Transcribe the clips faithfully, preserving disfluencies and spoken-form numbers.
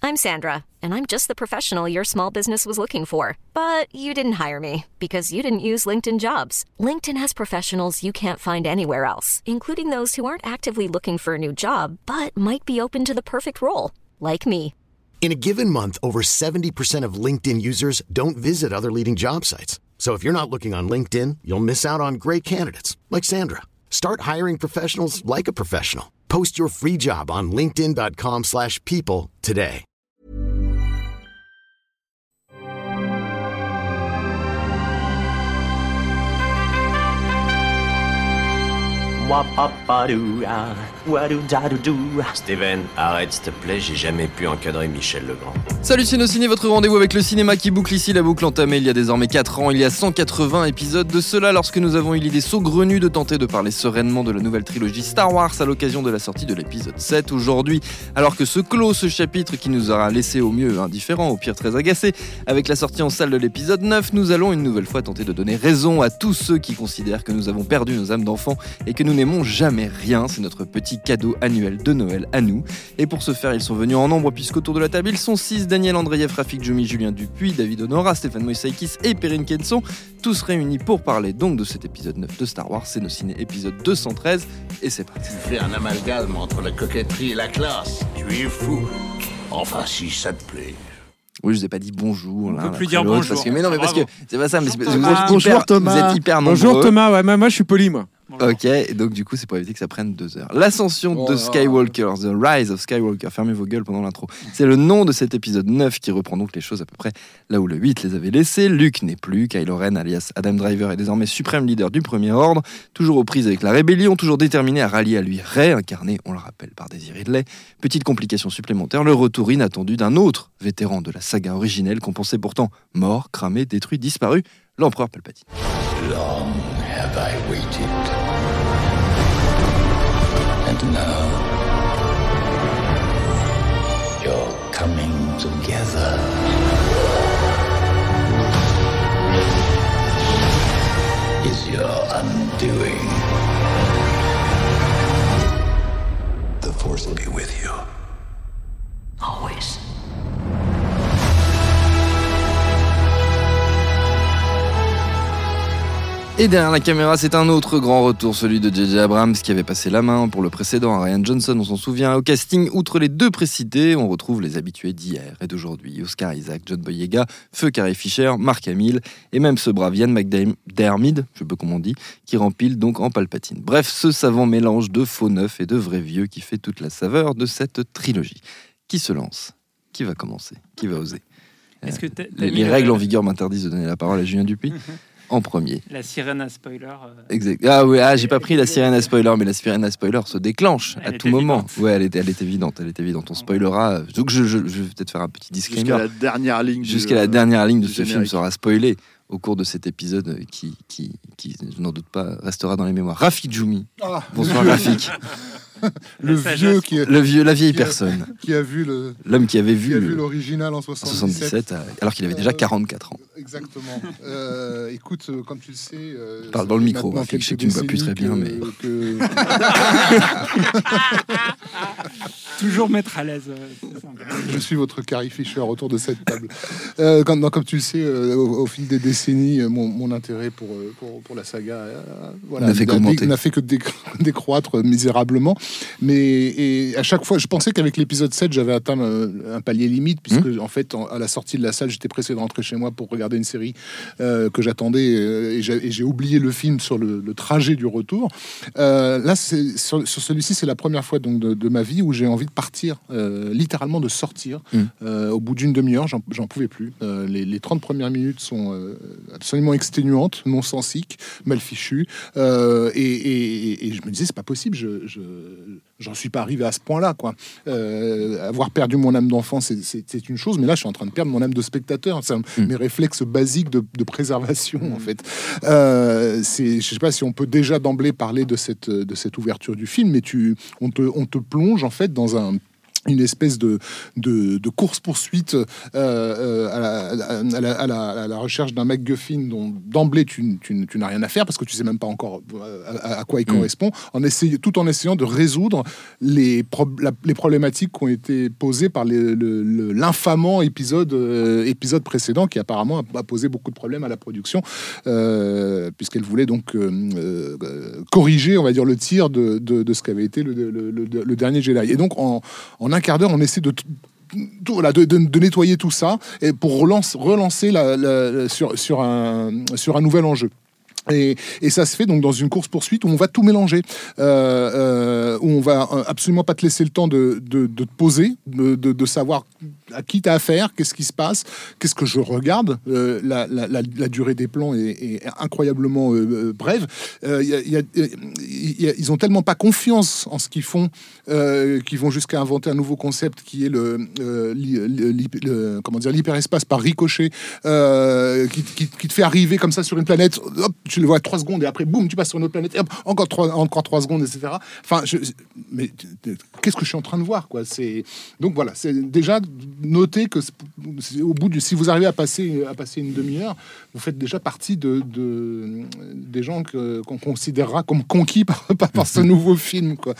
I'm Sandra, and I'm just the professional your small business was looking for. But you didn't hire me because you didn't use LinkedIn Jobs. LinkedIn has professionals you can't find anywhere else, including those who aren't actively looking for a new job, but might be open to the perfect role, like me. In a given month, over seventy percent of LinkedIn users don't visit other leading job sites. So if you're not looking on LinkedIn, you'll miss out on great candidates like Sandra. Start hiring professionals like a professional. Post your free job on linkedin.com slash people today. Steven, arrête s'il te plaît, j'ai jamais pu encadrer Michel Legrand. Salut Ciné, votre rendez-vous avec le cinéma qui boucle ici la boucle entamée il y a désormais quatre ans, il y a cent quatre-vingts épisodes de cela lorsque nous avons eu l'idée saugrenue de tenter de parler sereinement de la nouvelle trilogie Star Wars à l'occasion de la sortie de l'épisode sept. Aujourd'hui, alors que se clôt ce chapitre qui nous aura laissé au mieux indifférents, au pire très agacés, avec la sortie en salle de l'épisode neuf, nous allons une nouvelle fois tenter de donner raison à tous ceux qui considèrent que nous avons perdu nos âmes d'enfants et que nous n'aimons jamais rien. C'est notre petit cadeau annuel de Noël à nous. Et pour ce faire, ils sont venus en nombre puisqu'autour de la table, ils sont six: Daniel Andreev, Rafik Djoumi, Julien Dupuis, David Honora, Stéphane Moïsaïkis et Perrine Kenson, tous réunis pour parler donc de cet épisode neuf de Star Wars. C'est nos ciné épisode deux cent treize et c'est parti. Tu fais un amalgame entre la coquetterie et la classe. Tu es fou. Enfin, si ça te plaît. Oui, je vous ai pas dit bonjour. On là, peut plus dire bonjour. Parce que, mais non, mais parce que c'est pas ça. Mais bonjour, c'est, vous, êtes bonjour, hyper, Thomas. vous êtes hyper nombreux. Bonjour Thomas, ouais, moi, moi je suis poli moi. Bonjour. Ok, et donc du coup c'est pour éviter que ça prenne deux heures. L'ascension oh de là. Skywalker, The Rise of Skywalker, fermez vos gueules pendant l'intro. C'est le nom de cet épisode neuf qui reprend donc les choses à peu près là où le huit les avait laissés. Luke n'est plus, Kylo Ren alias Adam Driver est désormais suprême leader du Premier Ordre, toujours aux prises avec la rébellion, toujours déterminé à rallier à lui Rey, incarné, on le rappelle, par Daisy Ridley. Petite complication supplémentaire, le retour inattendu d'un autre vétéran de la saga originelle qu'on pensait pourtant mort, cramé, détruit, disparu, l'empereur Palpatine. Long have I waited. And now, you're coming together. Is your undoing. The Force will be with you. Always. Et derrière la caméra, c'est un autre grand retour, celui de J J Abrams, qui avait passé la main pour le précédent à Rian Johnson, on s'en souvient. Au casting, outre les deux précités, on retrouve les habitués d'hier et d'aujourd'hui. Oscar Isaac, John Boyega, Feu Carrie Fisher, Mark Hamill, et même ce brave Ian McDiarmid, je sais pas comment on dit, qui rempile donc en Palpatine. Bref, ce savant mélange de faux neufs et de vrais vieux qui fait toute la saveur de cette trilogie. Qui se lance ? Qui va commencer ? Qui va oser ? Est-ce que t'as, t'as Les, mis les le- règles en vigueur m'interdisent de donner la parole à Julien Dupuis. En premier. La sirène à spoiler. euh, Exact. Ah oui, ah, j'ai pas pris la sirène à spoiler, mais la sirène à spoiler se déclenche Elle à tout est moment. évidente. Ouais, elle est, elle est évidente, elle est évidente. On spoilera. Donc je, je, je vais peut-être faire un petit disclaimer. Jusqu'à la dernière ligne. du- Jusqu'à la dernière ligne de du ce film générique. sera spoilée au cours de cet épisode qui, qui, qui, je n'en doute pas, restera dans les mémoires. Rafik Djoumi. Ah, Bonsoir le Rafik. Le La vieux sagesse. qui, a- Le vieux, la vieille Qui a- personne. qui a vu le L'homme qui avait qui vu, a vu le- l'original en en soixante-dix-sept. soixante-dix-sept, euh, alors qu'il avait déjà Euh, quarante-quatre ans. Exactement. Euh, écoute, euh, comme tu le sais, euh, Parle ça dans le fait micro, maintenant Rafik, je sais que quelques tu me vois plus très bien, décennies que- Toujours mettre à l'aise. euh, c'est ça. que je suis votre Carrie Fisher autour de cette table. Euh, comme, non, comme tu le sais, euh, au, au fil des décennies, euh, mon, mon intérêt pour, euh, pour, pour la saga euh, voilà, N'a fait n'a- qu'augmenter. n'a fait que décro- décroître misérablement. Mais et à chaque fois, je pensais qu'avec l'épisode sept, j'avais atteint euh, un palier limite, puisque Mmh. en fait, en- à la sortie de la salle, j'étais pressé de rentrer chez moi pour regarder une série euh, que j'attendais, euh, et, j'ai, et j'ai oublié le film sur le, le trajet du retour. Euh, là, c'est, sur, sur celui-ci, c'est la première fois donc de, de ma vie où j'ai envie de partir, euh, littéralement de sortir. Mmh. Euh, au bout d'une demi-heure, j'en, j'en pouvais plus. Euh, les, les trente premières minutes sont euh, absolument exténuantes, non-sensiques, mal fichues, euh, et, et- et je me disais, c'est pas possible, je, je, j'en suis pas arrivé à ce point-là, quoi. Euh, avoir perdu mon âme d'enfant, c'est, c'est, c'est une chose, mais là, je suis en train de perdre mon âme de spectateur. C'est un- Mm. mes réflexes basiques de, de préservation, en fait. Euh, c'est, je sais pas si on peut déjà d'emblée parler de cette, de cette ouverture du film, mais tu, on te, on te plonge, en fait, dans un une espèce de, de, de course-poursuite euh, euh, à, la, à, la, à, la, à la recherche d'un MacGuffin dont d'emblée tu, tu, tu n'as rien à faire parce que tu sais même pas encore à, à quoi il mmh. correspond, en essayant, tout en essayant de résoudre les, pro, la, les problématiques qui ont été posées par les, le, le, l'infamant épisode, euh, épisode précédent qui apparemment a, a posé beaucoup de problèmes à la production euh, puisqu'elle voulait donc euh, euh, corriger, on va dire, le tir de, de, de ce qu'avait été le, le, le, le dernier Jedi. Et donc en, en En un quart d'heure, on essaie de, tout, voilà, de, de, de nettoyer tout ça et pour relance, relancer la, la, sur, sur, un, sur un nouvel enjeu. Et, et ça se fait donc dans une course-poursuite où on va tout mélanger, euh, euh, où on va absolument pas te laisser le temps de, de, de te poser, de, de, de savoir à qui t'as affaire, qu'est-ce qui se passe, qu'est-ce que je regarde. Euh, la, la, la, la durée des plans est, est incroyablement euh, brève. Euh, y a, y a, y a, ils ont tellement pas confiance en ce qu'ils font euh, qu'ils vont jusqu'à inventer un nouveau concept qui est le, euh, li, li, li, le comment dire, l'hyperespace par ricochet, euh, qui, qui, qui te fait arriver comme ça sur une planète. Hop, tu le vois trois secondes et après boum, tu passes sur une autre planète. Et hop, encore trois, encore trois secondes, et cetera. Enfin, je, mais qu'est-ce que je suis en train de voir, quoi. C'est donc voilà, c'est déjà notez que au bout du, si vous arrivez à passer à passer une demi-heure, vous faites déjà partie de, de des gens que, qu'on considérera comme conquis par, par, par ce nouveau film, quoi.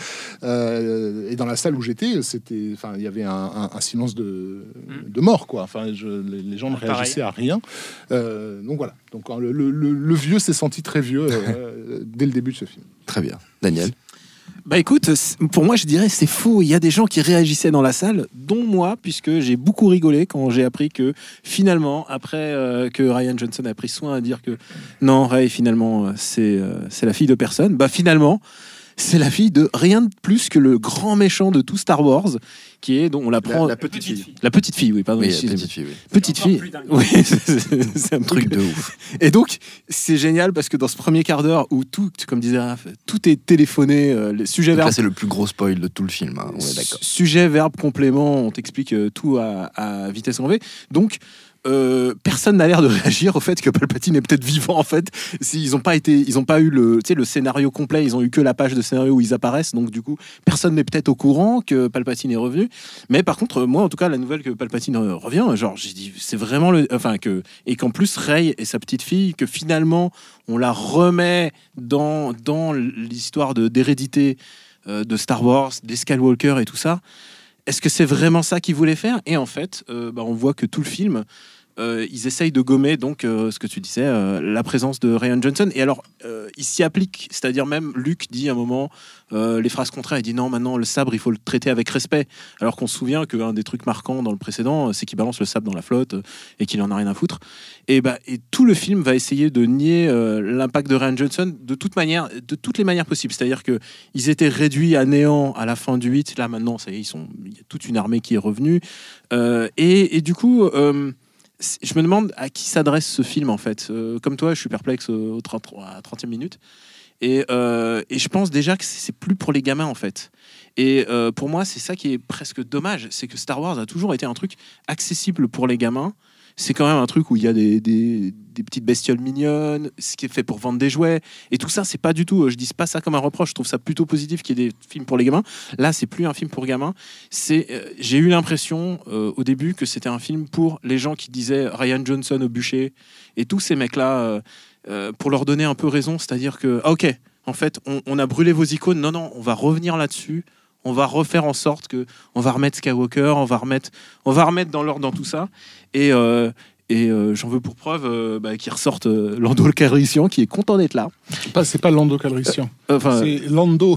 Euh, et dans la salle où j'étais, c'était, enfin, il y avait un, un, un silence de, de mort, quoi. Enfin, je, les, les gens ne réagissaient à rien. Euh, donc voilà. Donc le, le, le vieux s'est senti très vieux euh, dès le début de ce film. Très bien, Daniel. Bah écoute, pour moi je dirais c'est faux. Il y a des gens qui réagissaient dans la salle, dont moi, puisque j'ai beaucoup rigolé quand j'ai appris que finalement, après euh, que Rian Johnson a pris soin à dire que non, Rey finalement c'est euh, c'est la fille de personne. Bah finalement, c'est la fille de rien de plus que le grand méchant de tout Star Wars, qui est, dont on l'apprend... La, la petite fille. La petite fille, oui, pardon. Oui, la petite fille, oui. Petite fille, oui, c'est, c'est un truc truc de ouf. Et donc, c'est génial parce que dans ce premier quart d'heure où tout, comme disait Raph, tout est téléphoné, euh, les sujets verbes... Là, c'est le plus gros spoil de tout le film, hein, on est d'accord. Sujet, verbe, complément, on t'explique euh, tout à, à vitesse grand V. Donc... Euh, personne n'a l'air de réagir au fait que Palpatine est peut-être vivant en fait. S'ils ont pas été, ils ont pas eu le, tu sais, le scénario complet, ils ont eu que la page de scénario où ils apparaissent, donc du coup personne n'est peut-être au courant que Palpatine est revenu. Mais par contre, moi en tout cas, la nouvelle que Palpatine revient, genre j'ai dit c'est vraiment le, enfin que et qu'en plus Rey et sa petite fille, que finalement on la remet dans dans l'histoire de d'hérédité euh, de Star Wars, des Skywalker et tout ça. Est-ce que c'est vraiment ça qu'ils voulaient faire ? Et en fait, euh, bah, on voit que tout le film, euh, ils essayent de gommer donc euh, ce que tu disais, euh, la présence de Rian Johnson. Et alors, euh, ils s'y appliquent. C'est-à-dire même, Luke dit à un moment euh, les phrases contraires. Il dit non, maintenant le sabre, il faut le traiter avec respect. Alors qu'on se souvient qu'un des trucs marquants dans le précédent, c'est qu'il balance le sabre dans la flotte euh, et qu'il en a rien à foutre. Et, bah, et tout le film va essayer de nier euh, l'impact de Rian Johnson de toute manière, de toutes les manières possibles. C'est-à-dire que ils étaient réduits à néant à la fin du huit. Là maintenant, ça y est, ils sont, il y a toute une armée qui est revenue. Euh, et, et du coup, euh, je me demande à qui s'adresse ce film en fait. Euh, comme toi, je suis perplexe au trente, à trentième minute. Et, euh, et je pense déjà que c'est plus pour les gamins en fait. Et euh, pour moi, c'est ça qui est presque dommage, c'est que Star Wars a toujours été un truc accessible pour les gamins. C'est quand même un truc où il y a des, des, des petites bestioles mignonnes, ce qui est fait pour vendre des jouets. Et tout ça, c'est pas du tout... Je dis pas ça comme un reproche, je trouve ça plutôt positif qu'il y ait des films pour les gamins. Là, c'est plus un film pour gamins. C'est, euh, j'ai eu l'impression, euh, au début, que c'était un film pour les gens qui disaient Rian Johnson au bûcher. Et tous ces mecs-là, euh, euh, pour leur donner un peu raison, c'est-à-dire que, ah, ok, en fait, on, on a brûlé vos icônes. Non, non, on va revenir là-dessus. On va refaire en sorte que on va remettre Skywalker, on va remettre, on va remettre dans l'ordre dans tout ça. Et, euh, et euh, j'en veux pour preuve euh, bah, qu'ils ressortent euh, Lando Calrissian qui est content d'être là. C'est pas, c'est pas Lando Calrissian, euh, enfin, c'est Lando.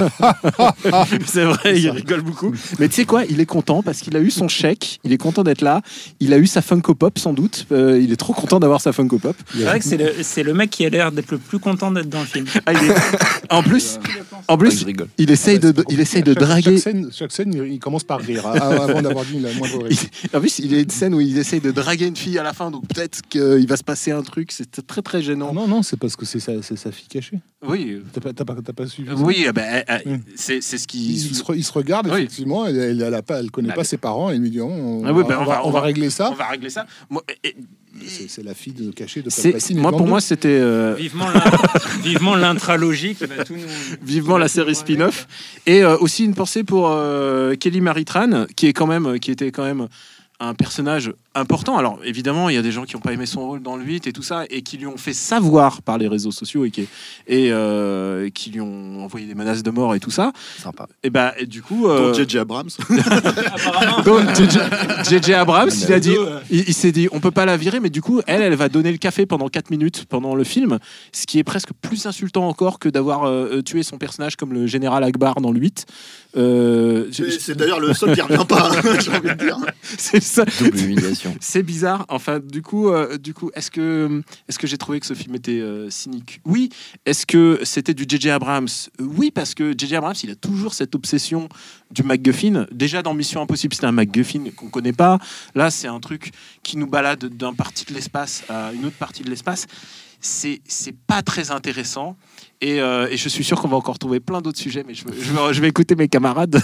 C'est vrai, il rigole beaucoup. Mais tu sais quoi, il est content parce qu'il a eu son chèque, il est content d'être là. Il a eu sa Funko Pop sans doute. Euh, il est trop content d'avoir sa Funko Pop. C'est vrai que c'est le, c'est le mec qui a l'air d'être le plus content d'être dans le film. Ah, il est... En plus, en plus, il essaye de, il essaye de chaque, draguer. Chaque scène, chaque scène, il commence par rire avant d'avoir dit la moindre réplique. En plus, il y a une scène où il essaye de draguer une fille à la fin, donc peut-être qu'il va se passer un truc. C'est très très gênant. Ah non, non, c'est parce que c'est sa, c'est sa fille cachée. Oui. T'as pas, t'as pas, t'as pas suivi. Oui, eh ben, euh, Mm. c'est, c'est ce qui. Il, il, se, re, il se regarde oui. effectivement. Elle, elle, elle, a pas, elle connaît bah, pas ses parents. Elle lui dit on, ah oui, on, ben, on, va, on, va, on va régler ça. On va régler ça. Moi, et, c'est, c'est la fille de, cachée de C'est, Palpatine. moi, pour moi, c'était euh, Vivement, l'in- vivement l'intralogie qui va tout nous. vivement qui va la tout série nous spin-off. Et euh, aussi une pensée pour euh, Kelly Maritran, qui est quand même, qui était quand même un personnage important. Alors évidemment, il y a des gens qui n'ont pas aimé son rôle dans le huit et tout ça, et qui lui ont fait savoir par les réseaux sociaux et qui, et, euh, qui lui ont envoyé des menaces de mort et tout ça. Sympa. Et bah et du coup, euh, Donc J J Abrams. Apparemment. donc J J Abrams, il a dit, euh, il, il s'est dit, on peut pas la virer, mais du coup, elle, elle va donner le café pendant quatre minutes pendant le film, ce qui est presque plus insultant encore que d'avoir euh, tué son personnage comme le général Akbar dans le huit. Euh, je- C'est, c'est d'ailleurs le seul qui revient pas, hein, j'ai envie de dire. c'est ça. Double humiliation. C'est bizarre. Enfin, du coup, euh, du coup, est-ce que, est-ce que j'ai trouvé que ce film était euh, cynique ? Oui. Est-ce que c'était du J J Abrams ? Oui, parce que J J Abrams, il a toujours cette obsession du MacGuffin. Déjà dans Mission Impossible, c'était un MacGuffin qu'on connaît pas. Là, c'est un truc qui nous balade d'un partie de l'espace à une autre partie de l'espace. C'est, c'est pas très intéressant. Et, euh, et je suis sûr qu'on va encore trouver plein d'autres sujets, mais je, je, vais, je vais écouter mes camarades.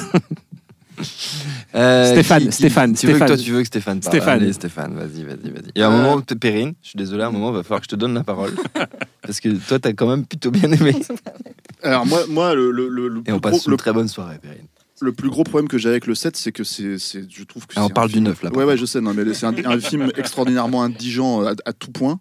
Euh, Stéphane, qui- qui- Stéphane, tu veux que Stéphane. toi, tu veux que Stéphane parle. Stéphane. Allez, Stéphane, vas-y, vas-y, vas-y. Et à un Euh. moment, t'es Perrine, je suis désolé, à un moment, il va falloir que je te donne la parole. Parce que toi, t'as quand même plutôt bien aimé. Alors moi, moi le, le, le, le Et plus on gros, passe une le, très bonne soirée, Perrine. le plus gros problème que j'ai avec le sept, c'est que c'est, c'est je trouve que Ah, c'est on parle un film- du neuf, là, par Ouais, ouais, contre. je sais, non, mais c'est un, un film extraordinairement indigent à, à tout point.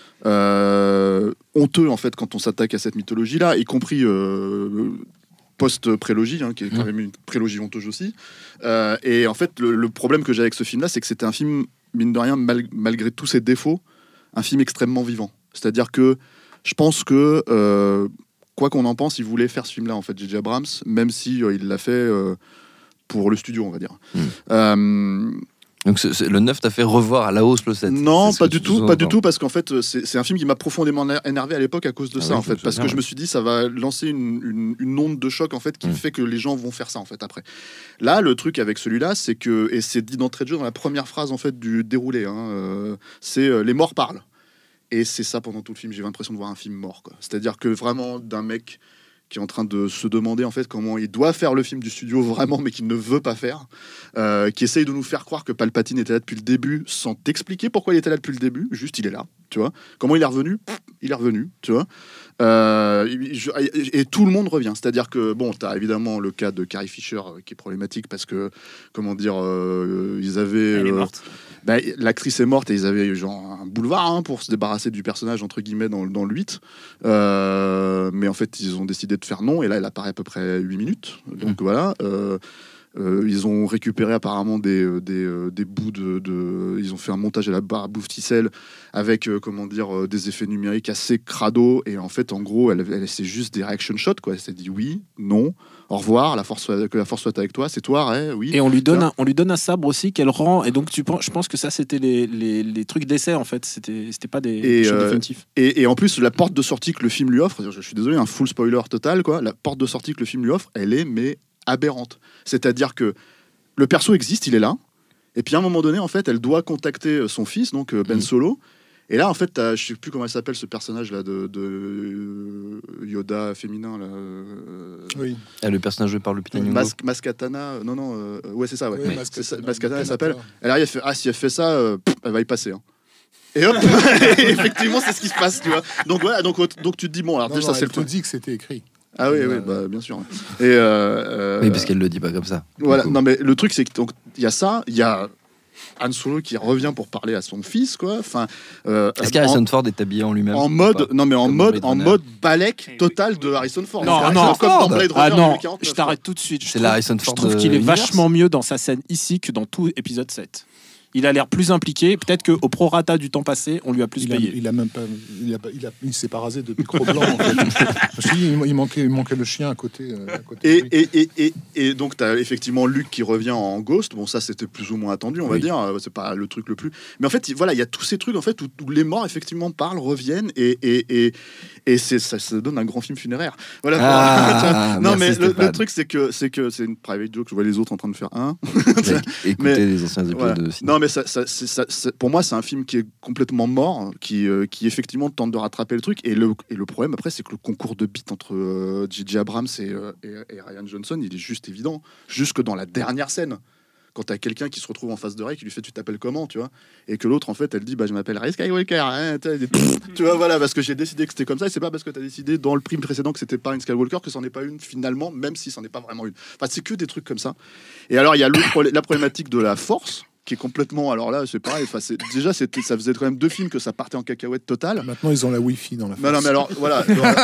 Euh, honteux en fait quand on s'attaque à cette mythologie-là, y compris euh, post-prélogie, hein, qui est quand Mmh. même une prélogie honteuse aussi. Euh, et en fait, le, le problème que j'ai avec ce film-là, c'est que c'était un film, mine de rien, mal- malgré tous ses défauts, un film extrêmement vivant. C'est-à-dire que je pense que, euh, quoi qu'on en pense, il voulait faire ce film-là, en fait, J J Abrams, même si euh, il l'a fait euh, pour le studio, on va dire. Mmh. Euh, Donc c'est- c'est- le neuf t'a fait revoir à la hausse le sept. non, C'est ce pas que du tu tout, pas sous-entends. du tout, parce qu'en fait, euh, c'est c'est un film qui m'a profondément éner- énervé à l'époque à cause de Ah ça, oui, en je me fait, parce souviens, que je ouais. me suis dit, ça va lancer une, une- une onde de choc, en fait, qui Mm. fait que les gens vont faire ça, en fait, après. Là, le truc avec celui-là, c'est que, et c'est dit d'entrée de jeu dans la première phrase, en fait, du déroulé, hein, euh, c'est euh, les morts parlent. Et c'est ça pendant tout le film, j'ai l'impression de voir un film mort, quoi. C'est-à-dire que vraiment, d'un mec qui est en train de se demander en fait comment il doit faire le film du studio vraiment, mais qu'il ne veut pas faire, euh, qui essaye de nous faire croire que Palpatine était là depuis le début, sans t'expliquer pourquoi il était là depuis le début, juste il est là, tu vois. Comment il est revenu, Pff, il est revenu, tu vois. Euh, je- et, et tout le monde revient, c'est-à-dire que bon, t'as évidemment le cas de Carrie Fisher euh, qui est problématique parce que comment dire, euh, ils avaient, Elle est euh, morte. bah, l'actrice est morte et ils avaient genre un boulevard hein, pour se débarrasser du personnage entre guillemets dans, dans le huit. Euh, mais en fait, ils ont décidé de faire non et là, elle apparaît à peu près huit minutes. Donc voilà. Euh, euh, ils ont récupéré apparemment des, euh, des, euh, des bouts de, de- Ils ont fait un montage à la barre à bouffe ticelle avec euh, comment dire euh, des effets numériques assez crado et en fait en gros elle, elle c'est juste des reaction shots quoi. Elle s'est dit oui, non, au revoir, la force soit- que la force soit avec toi, c'est toi, ouais, oui. Et on lui donne Tiens. un, on lui donne un sabre aussi qu'elle rend. Et donc tu penses, je pense que ça c'était les, les, les trucs d'essai en fait. C'était c'était pas des, Et, des choses euh, définitives. Et, et en plus, la porte de sortie que le film lui offre, je suis désolé, un full spoiler total, quoi. La porte de sortie que le film lui offre, elle est mais aberrante. C'est-à-dire que le perso existe, il est là. Et puis à un moment donné, en fait, elle doit contacter son fils, donc euh, Ben Mhm. Solo. Et là, en fait, t'as- je sais plus comment elle s'appelle ce personnage là de, de euh, Yoda féminin là. euh, Oui. Ah, le personnage joué par Lupita Nyong'o. Mas- Mascatana, non non, euh, ouais c'est ça, ouais. Oui, C'est ça, Mascatana, Mascatana, elle s'appelle. Kanata. Elle arrive, elle fait ah si elle fait ça, euh, pff, elle va y passer. Hein. Et hop, et effectivement c'est ce qui se passe, tu vois. Donc voilà, donc donc tu te dis bon alors Non, déjà non, ça c'est elle le te truc. dit que c'était écrit. Ah oui, oui, Euh, bah, bien sûr. Et euh, euh, Oui, parce qu'elle le dit pas comme ça. voilà. Du coup. Non, mais le truc, c'est que donc il y a ça, il y a Han Solo qui revient pour parler à son fils, quoi. Enfin, euh, Est-ce en, qu'Harrison Ford est habillé en lui-même en ou mode, pas non mais en Comme mode, Blade en Runner. mode balèque total de Harrison Ford. Non, C'est non, Harrison comme dans Ford. Blade Ah Runner en non, deux mille quarante-neuf, je t'arrête tout de suite. Je C'est trouve- la Harrison Je Ford trouve de qu'il est l'univers. vachement mieux dans sa scène ici que dans tout épisode sept. Il a l'air plus impliqué. Peut-être qu'au prorata du temps passé, on lui a plus Il, a, payé. il a même pas, il a, pas- il a, il s'est pas rasé depuis Cro-Blanc. En fait. Parce qu'il- il, manquait, il manquait le chien à côté. euh, à côté de Et, lui. et, et, et, et donc, tu as effectivement Luke qui revient en Ghost. Bon, ça, c'était plus ou moins attendu, on va Oui. dire. Euh, C'est pas le truc le plus. Mais en fait, il- voilà, il y a tous ces trucs en fait, où, où les morts, effectivement, parlent, reviennent. Et, et, et, et c'est, ça, ça donne un grand film funéraire. Voilà. Ah, non, merci, mais le, Stéphane. le truc, c'est que c'est que c'est une private joke. Je vois les autres en train de faire un. Écoutez Mais- les anciens épisodes Voilà. de cinéma. Non, mais ça, ça- c'est- ça- c'est- pour moi, c'est un film qui est complètement mort, qui, euh, qui effectivement tente de rattraper le truc. Et le, et le problème, après, c'est que le concours de beats entre euh, J J Abrams et, euh, et- et Ryan Johnson, il est juste évident. Jusque dans la dernière scène. quand t'as quelqu'un qui se retrouve en face de Rey qui lui fait tu t'appelles comment, tu vois, et que l'autre en fait elle dit bah je m'appelle Rey Skywalker, hein, tu vois, voilà, parce que j'ai décidé que c'était comme ça, et c'est pas parce que t'as décidé dans le prime précédent que c'était pas une Skywalker que c'en est pas une finalement, même si c'en est pas vraiment une. Enfin c'est que des trucs comme ça. Et alors il y a le, la problématique de la Force qui est complètement, alors là c'est pareil, enfin c'est déjà c'était, ça faisait quand même deux films que ça partait en cacahuète totale. Maintenant ils ont la Wi-Fi dans la Force. Non non mais alors voilà.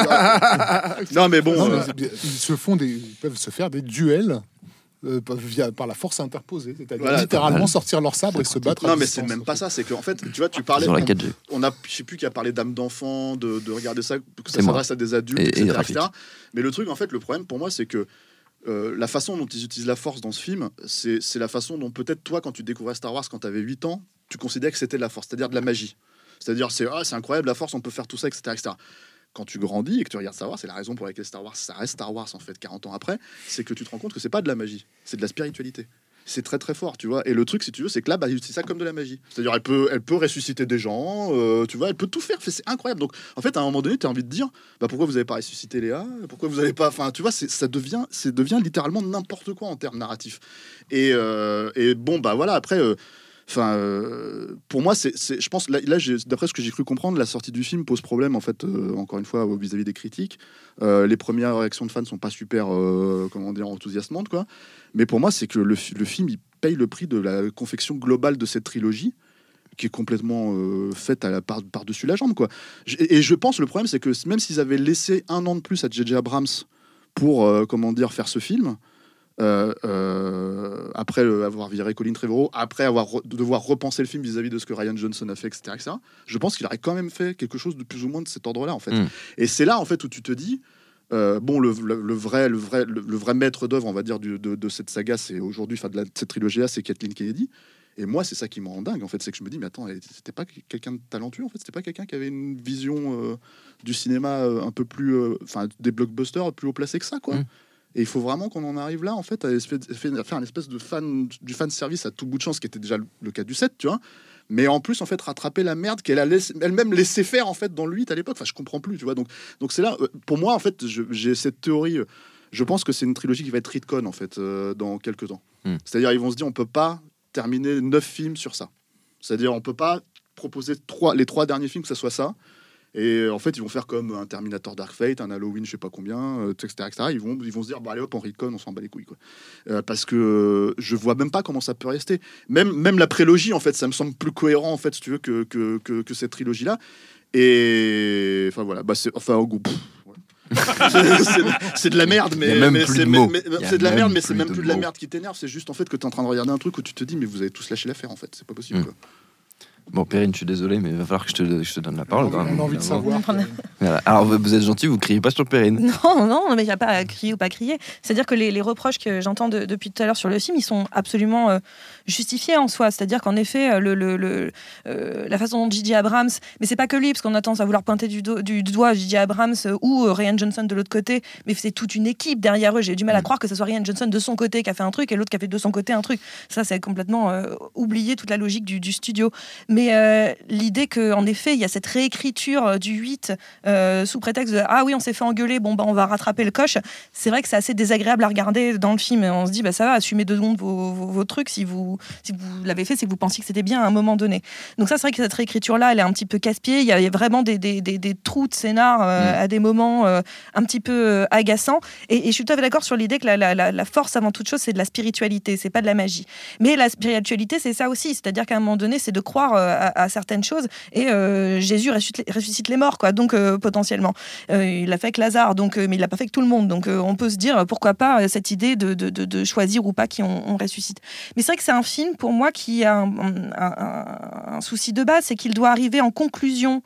non mais bon, non, euh... mais ils se font des, ils peuvent se faire des duels. Euh, via, par la force interposée, c'est-à-dire voilà, littéralement sortir leur sabre et se battre. Non, mais c'est même pas ça. C'est qu'en fait, tu vois, tu parlais. Sur la on, quatre G. on a, je sais plus qui a parlé d'âme d'enfant, de, de regarder ça, que ça C'est s'adresse à des adultes, et, et cetera, et et cetera. Mais le truc, en fait, le problème pour moi, c'est que euh, la façon dont ils utilisent la force dans ce film, c'est, c'est la façon dont peut-être toi, quand tu découvrais Star Wars quand tu avais huit ans, tu considérais que c'était de la force, c'est-à-dire de la magie. C'est-à-dire, c'est, ah, c'est incroyable, la force, on peut faire tout ça, et cetera, et cetera. Quand tu grandis et que tu regardes Star Wars, c'est la raison pour laquelle Star Wars, ça reste Star Wars en fait quarante ans après, c'est que tu te rends compte que c'est pas de la magie, c'est de la spiritualité. C'est très très fort, tu vois. Et le truc, si tu veux, c'est que là, bah, c'est ça comme de la magie. C'est-à-dire, elle peut, elle peut ressusciter des gens, euh, tu vois, elle peut tout faire. C'est incroyable. Donc, en fait, à un moment donné, tu as envie de dire, bah, pourquoi vous n'avez pas ressuscité Léa ? Pourquoi vous n'avez pas, enfin, tu vois, c'est, ça devient, c'est devient littéralement n'importe quoi en termes narratifs. Et, euh, et bon, bah voilà. Après. Euh, Enfin, euh, pour moi, c'est, c'est, je pense là, là j'ai, d'après ce que j'ai cru comprendre, la sortie du film pose problème en fait. Euh, encore une fois, vis-à-vis des critiques, euh, les premières réactions de fans sont pas super, euh, comment dire, enthousiasmantes quoi. Mais pour moi, c'est que le, le film il paye le prix de la confection globale de cette trilogie, qui est complètement euh, faite à la par, par-dessus la jambe quoi. Et, et je pense le problème, c'est que même s'ils avaient laissé un an de plus à J J Abrams pour, euh, comment dire, faire ce film. Euh, euh, après euh, avoir viré Colin Trevorrow, après avoir re- devoir repenser le film vis-à-vis de ce que Rian Johnson a fait, et cetera, et cetera, je pense qu'il aurait quand même fait quelque chose de plus ou moins de cet ordre-là, en fait. Mm. Et c'est là, en fait, où tu te dis, euh, bon, le, le, le vrai, le vrai, le, le vrai maître d'œuvre, on va dire, du, de, de cette saga, c'est aujourd'hui, enfin, de, la, de cette trilogie-là, c'est Kathleen Kennedy. Et moi, c'est ça qui me rend dingue, en fait, c'est que je me dis, mais attends, c'était pas quelqu'un de talentueux, en fait, c'était pas quelqu'un qui avait une vision euh, du cinéma euh, un peu plus, enfin, euh, des blockbusters plus haut placés que ça, quoi. Mm. Et il faut vraiment qu'on en arrive là, en fait, à faire un espèce de fan, du fan service à tout bout de champ, ce qui était déjà le cas du sept, tu vois. Mais en plus, en fait, rattraper la merde qu'elle a laissé, elle-même laissé faire, en fait, dans le huit à l'époque. Enfin, je comprends plus, tu vois. Donc, donc c'est là, pour moi, en fait, je, j'ai cette théorie. Je pense que c'est une trilogie qui va être retcon, en fait, euh, dans quelques temps. Mm. C'est-à-dire, ils vont se dire, on peut pas terminer neuf films sur ça. C'est-à-dire, on peut pas proposer trois, les trois derniers films que ça soit ça. Et en fait, ils vont faire comme un Terminator Dark Fate, un Halloween, je sais pas combien, euh, et cetera, et cetera. Ils vont, ils vont se dire, bah allez hop, on recon, on s'en bat les couilles, quoi. Euh, parce que euh, je vois même pas comment ça peut rester. Même, même la prélogie, en fait, ça me semble plus cohérent, en fait, si tu veux, que, que, que, que cette trilogie-là. Et enfin voilà, bah c'est, enfin au goût. Pff, ouais. c'est, c'est, c'est de la merde, mais, mais c'est, mais, mais, c'est de la merde, mais c'est même plus de la merde qui t'énerve. C'est juste en fait que t'es en train de regarder un truc où tu te dis, mais vous avez tous lâché l'affaire, en fait, c'est pas possible, mmh. quoi. Bon, Perrine, je suis désolé, mais il va falloir que je te, je te donne la parole. On a envie, envie de savoir. Voilà. Alors, vous êtes gentil, vous criez pas sur Perrine. Non, non, mais il n'y a pas à crier ou pas crier. C'est-à-dire que les, les reproches que j'entends de, depuis tout à l'heure sur le film, ils sont absolument euh, justifiés en soi. C'est-à-dire qu'en effet, le, le, le, euh, la façon dont J J Abrams, mais c'est pas que lui, parce qu'on a tendance à vouloir pointer du, do, du, du doigt J J Abrams euh, ou euh, Rian Johnson de l'autre côté, mais c'est toute une équipe derrière eux. J'ai du mal à croire que ce soit Rian Johnson de son côté qui a fait un truc et l'autre qui a fait de son côté un truc. Ça, c'est complètement euh, oublier toute la logique du, du studio. Mais euh, l'idée qu'en effet, il y a cette réécriture du huit euh, sous prétexte de « Ah oui, on s'est fait engueuler, bon, bah, on va rattraper le coche », c'est vrai que c'est assez désagréable à regarder dans le film. On se dit bah, « Ça va, assumez deux secondes vos, vos, vos trucs. Si vous, si vous l'avez fait, c'est que vous pensiez que c'était bien à un moment donné. » Donc ça, c'est vrai que cette réécriture-là, elle est un petit peu casse-pied. Il y a, il y a vraiment des, des, des, des trous de scénar euh, mmh. à des moments euh, un petit peu euh, agaçants. Et, et je suis tout à fait d'accord sur l'idée que la, la, la, la force, avant toute chose, c'est de la spiritualité, c'est pas de la magie. Mais la spiritualité, c'est ça aussi. C'est-à-dire qu'à un moment donné, c'est de croire euh, à, à certaines choses. Et euh, Jésus ressuscite les, ressuscite les morts, quoi. Donc euh, potentiellement, euh, il l'a fait avec Lazare, donc, euh, mais il l'a pas fait avec tout le monde. Donc euh, on peut se dire pourquoi pas euh, cette idée de, de, de, de choisir ou pas qui on, on ressuscite. Mais c'est vrai que c'est un film pour moi qui a un, un, un, un souci de base, c'est qu'il doit arriver en conclusion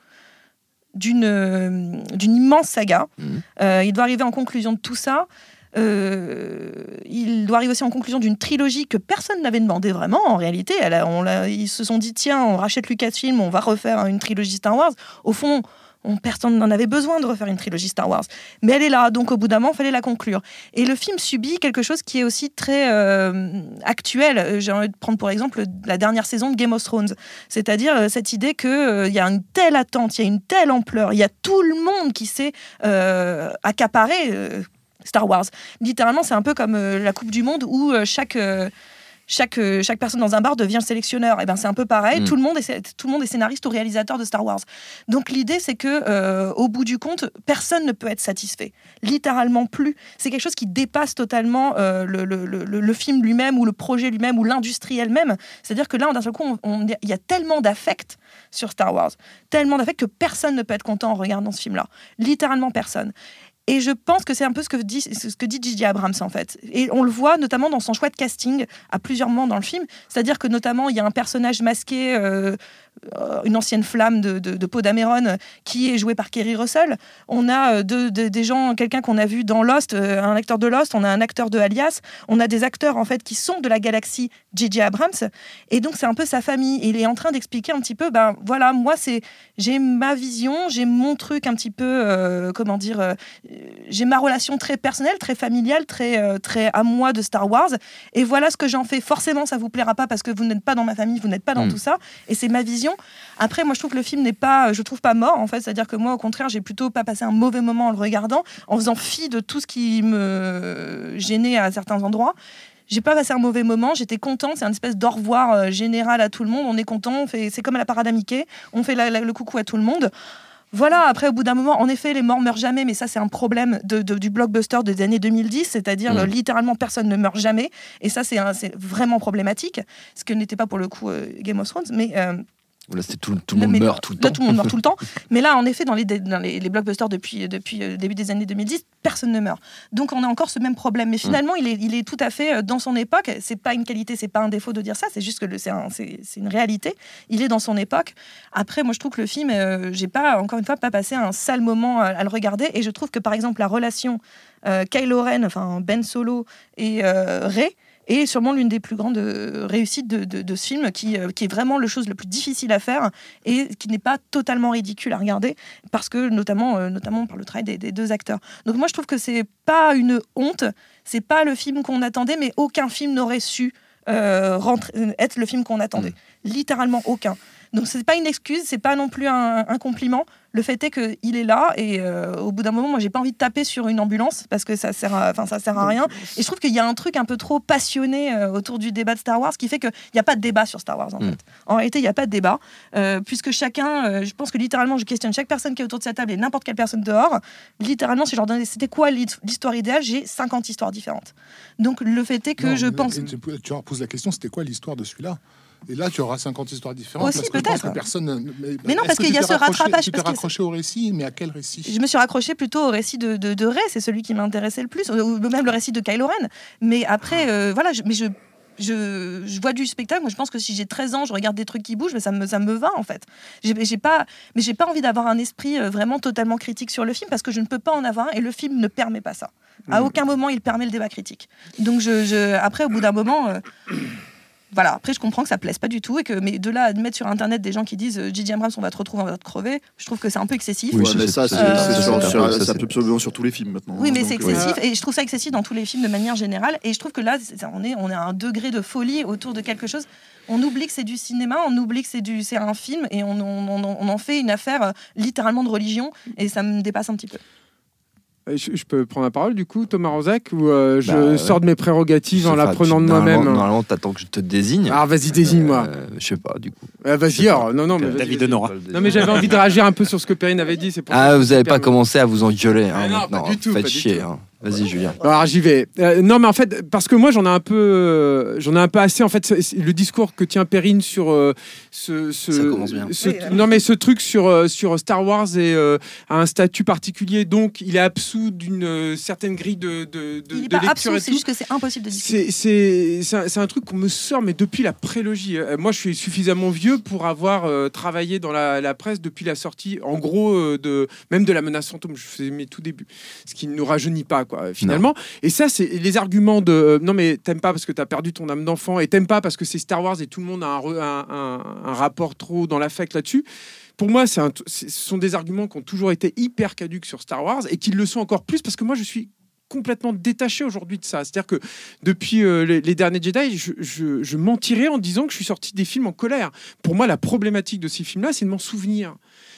d'une, d'une immense saga. Mmh. Euh, il doit arriver en conclusion de tout ça. Euh, il doit arriver aussi en conclusion d'une trilogie que personne n'avait demandé vraiment en réalité. Elle a, on l'a, ils se sont dit tiens, on rachète Lucasfilm, on va refaire une trilogie Star Wars. Au fond, on, personne n'en avait besoin de refaire une trilogie Star Wars, mais elle est là, donc au bout d'un moment il fallait la conclure. Et le film subit quelque chose qui est aussi très euh, actuel. J'ai envie de prendre pour exemple la dernière saison de Game of Thrones, c'est-à-dire cette idée qu'il euh, y a une telle attente, il y a une telle ampleur, il y a tout le monde qui s'est euh, accaparé euh, Star Wars. Littéralement, c'est un peu comme euh, la Coupe du Monde où euh, chaque, euh, chaque, euh, chaque personne dans un bar devient sélectionneur. Et ben c'est un peu pareil. Mm. Tout le monde est tout le monde est scénariste ou réalisateur de Star Wars. Donc l'idée c'est que euh, au bout du compte, personne ne peut être satisfait. Littéralement plus. C'est quelque chose qui dépasse totalement euh, le, le, le, le film lui-même ou le projet lui-même ou l'industrie elle-même. C'est-à-dire que là, d'un seul coup, il y a tellement d'affect sur Star Wars, tellement d'affect que personne ne peut être content en regardant ce film-là. Littéralement personne. Et je pense que c'est un peu ce que dit ce que dit J J Abrams en fait. Et on le voit notamment dans son choix de casting à plusieurs moments dans le film. C'est-à-dire que notamment il y a un personnage masqué, euh, une ancienne flamme de, de, de Poe Dameron qui est joué par Kerry Russell. On a de, de, des gens, quelqu'un qu'on a vu dans Lost, un acteur de Lost. On a un acteur de Alias. On a des acteurs en fait qui sont de la galaxie J J Abrams. Et donc c'est un peu sa famille. Et il est en train d'expliquer un petit peu, ben voilà, moi c'est j'ai ma vision, j'ai mon truc un petit peu, euh, comment dire. Euh, j'ai ma relation très personnelle, très familiale, très, euh, très à moi de Star Wars. Et voilà ce que j'en fais. Forcément, ça vous plaira pas parce que vous n'êtes pas dans ma famille, vous n'êtes pas dans mmh. tout ça. Et c'est ma vision. Après, moi, je trouve que le film n'est pas, je trouve pas mort, en fait. C'est-à-dire que moi, au contraire, j'ai plutôt pas passé un mauvais moment en le regardant, en faisant fi de tout ce qui me gênait à certains endroits. J'ai pas passé un mauvais moment, j'étais contente, c'est une espèce d'au revoir euh, général à tout le monde. On est content, on fait, c'est comme à la parade à Mickey, on fait la, la, le coucou à tout le monde. Voilà, après, au bout d'un moment, en effet, les morts meurent jamais, mais ça, c'est un problème de, de, du blockbuster des années deux mille dix, c'est-à-dire mmh. euh, littéralement, personne ne meurt jamais, et ça, c'est, un, c'est vraiment problématique, ce que n'était pas pour le coup euh, Game of Thrones, mais... Euh, Là, c'est tout, tout le monde mais, meurt tout le là, temps. Tout le monde meurt tout le temps. Mais là, en effet, dans les, dans les, les blockbusters depuis, depuis le début des années deux mille dix, personne ne meurt. Donc, on a encore ce même problème. Mais finalement, mmh. il, est, il est tout à fait dans son époque. C'est pas une qualité, c'est pas un défaut de dire ça. C'est juste que le, c'est, un, c'est, c'est une réalité. Il est dans son époque. Après, moi, je trouve que le film, euh, j'ai pas, encore une fois, pas passé un sale moment à, à le regarder. Et je trouve que, par exemple, la relation euh, Kylo Ren, enfin Ben Solo et euh, Rey, et sûrement l'une des plus grandes réussites de, de, de ce film, qui, euh, qui est vraiment le chose le plus difficile à faire et qui n'est pas totalement ridicule à regarder, parce que notamment, euh, notamment par le travail des, des deux acteurs. Donc moi je trouve que c'est pas une honte, c'est pas le film qu'on attendait, mais aucun film n'aurait su euh, rentrer, être le film qu'on attendait. Mmh. Littéralement aucun. Donc c'est pas une excuse, c'est pas non plus un, un compliment. Le fait est qu'il est là et euh, au bout d'un moment, moi j'ai pas envie de taper sur une ambulance parce que ça sert à, enfin ça sert à rien. Et je trouve qu'il y a un truc un peu trop passionné euh, autour du débat de Star Wars qui fait qu'il n'y a pas de débat sur Star Wars en mmh. fait. En réalité, il n'y a pas de débat euh, puisque chacun, euh, je pense que littéralement, je questionne chaque personne qui est autour de cette table et n'importe quelle personne dehors. Littéralement, si je leur donnais c'était quoi l'histoire idéale, j'ai cinquante histoires différentes. Donc le fait est que non, je pense. Tu, tu leur poses la question, c'était quoi l'histoire de celui-là? Et là, tu auras cinquante histoires différentes. Aussi, parce que peut-être. Je pense que personne... Mais, mais non, parce qu'il y a ce rattrapage. Tu t'es raccroché au récit, mais à quel récit? Je me suis raccroché plutôt au récit de, de, de Rey, c'est celui qui m'intéressait le plus, ou même le récit de Kylo Ren. Mais après, euh, voilà, je, mais je, je, je vois du spectacle. Moi, je pense que si j'ai treize ans, je regarde des trucs qui bougent, mais ça me, ça me va, en fait. J'ai, j'ai pas, mais j'ai pas envie d'avoir un esprit vraiment totalement critique sur le film, parce que je ne peux pas en avoir un, et le film ne permet pas ça. À mmh. aucun moment, il permet le débat critique. Donc, je, je, après, au bout d'un moment... Euh, Voilà, après je comprends que ça plaise pas du tout et que mais de là à mettre sur internet des gens qui disent J J Abrams on va te retrouver, on va te crever, je trouve que c'est un peu excessif. Oui, mais ça c'est euh... sur, sur, sur, ça peut absolument sur tous les films maintenant. Oui, mais donc, c'est excessif ouais. et je trouve ça excessif dans tous les films de manière générale et je trouve que là on est on est à un degré de folie autour de quelque chose. On oublie que c'est du cinéma, on oublie que c'est du c'est un film et on, on, on, on en fait une affaire euh, littéralement de religion et ça me dépasse un petit peu. Je, je peux prendre la parole du coup, Thomas Rozek, ou euh, je bah, ouais. sors de mes prérogatives en la prenant de moi-même. Normalement, t'attends que je te désigne. Ah, vas-y, désigne-moi. Euh, je sais pas, du coup. Euh, vas-y, alors, non, non, mais David Denora. Non, mais j'avais envie de réagir un peu sur ce que Perrine avait dit. C'est pour ah, vous avez pas commencé à vous engueuler. Hein, non, maintenant. pas du tout. Faites pas chier. du tout. Hein. Vas-y, Julien. Alors j'y vais. Euh, non, mais en fait, parce que moi j'en ai un peu, euh, j'en ai un peu assez. En fait, le discours que tient Perrine sur euh, ce, ce, ça commence bien. Ce, oui, non, mais ce truc sur euh, sur Star Wars et euh, a un statut particulier, donc il est absous d'une euh, certaine grille de de, de, il est de pas lecture. Absous, et c'est tout. juste que c'est impossible de discuter. C'est c'est c'est un, c'est un truc qu'on me sort, mais depuis la prélogie. Euh, moi, je suis suffisamment vieux pour avoir euh, travaillé dans la, la presse depuis la sortie, en gros, euh, de même de La Menace Fantôme. Je faisais mes tout débuts, ce qui ne nous rajeunit pas, quoi, finalement. Non. Et ça, c'est les arguments de euh, non, mais t'aimes pas parce que t'as perdu ton âme d'enfant et t'aimes pas parce que c'est Star Wars et tout le monde a un, un, un, un rapport trop dans l'affect là-dessus. Pour moi, c'est un, c'est, ce sont des arguments qui ont toujours été hyper caduques sur Star Wars et qui le sont encore plus parce que moi, je suis complètement détaché aujourd'hui de ça. C'est-à-dire que depuis euh, les, les derniers Jedi, je, je, je mentirais en disant que je suis sorti des films en colère. Pour moi, la problématique de ces films-là, c'est de m'en souvenir.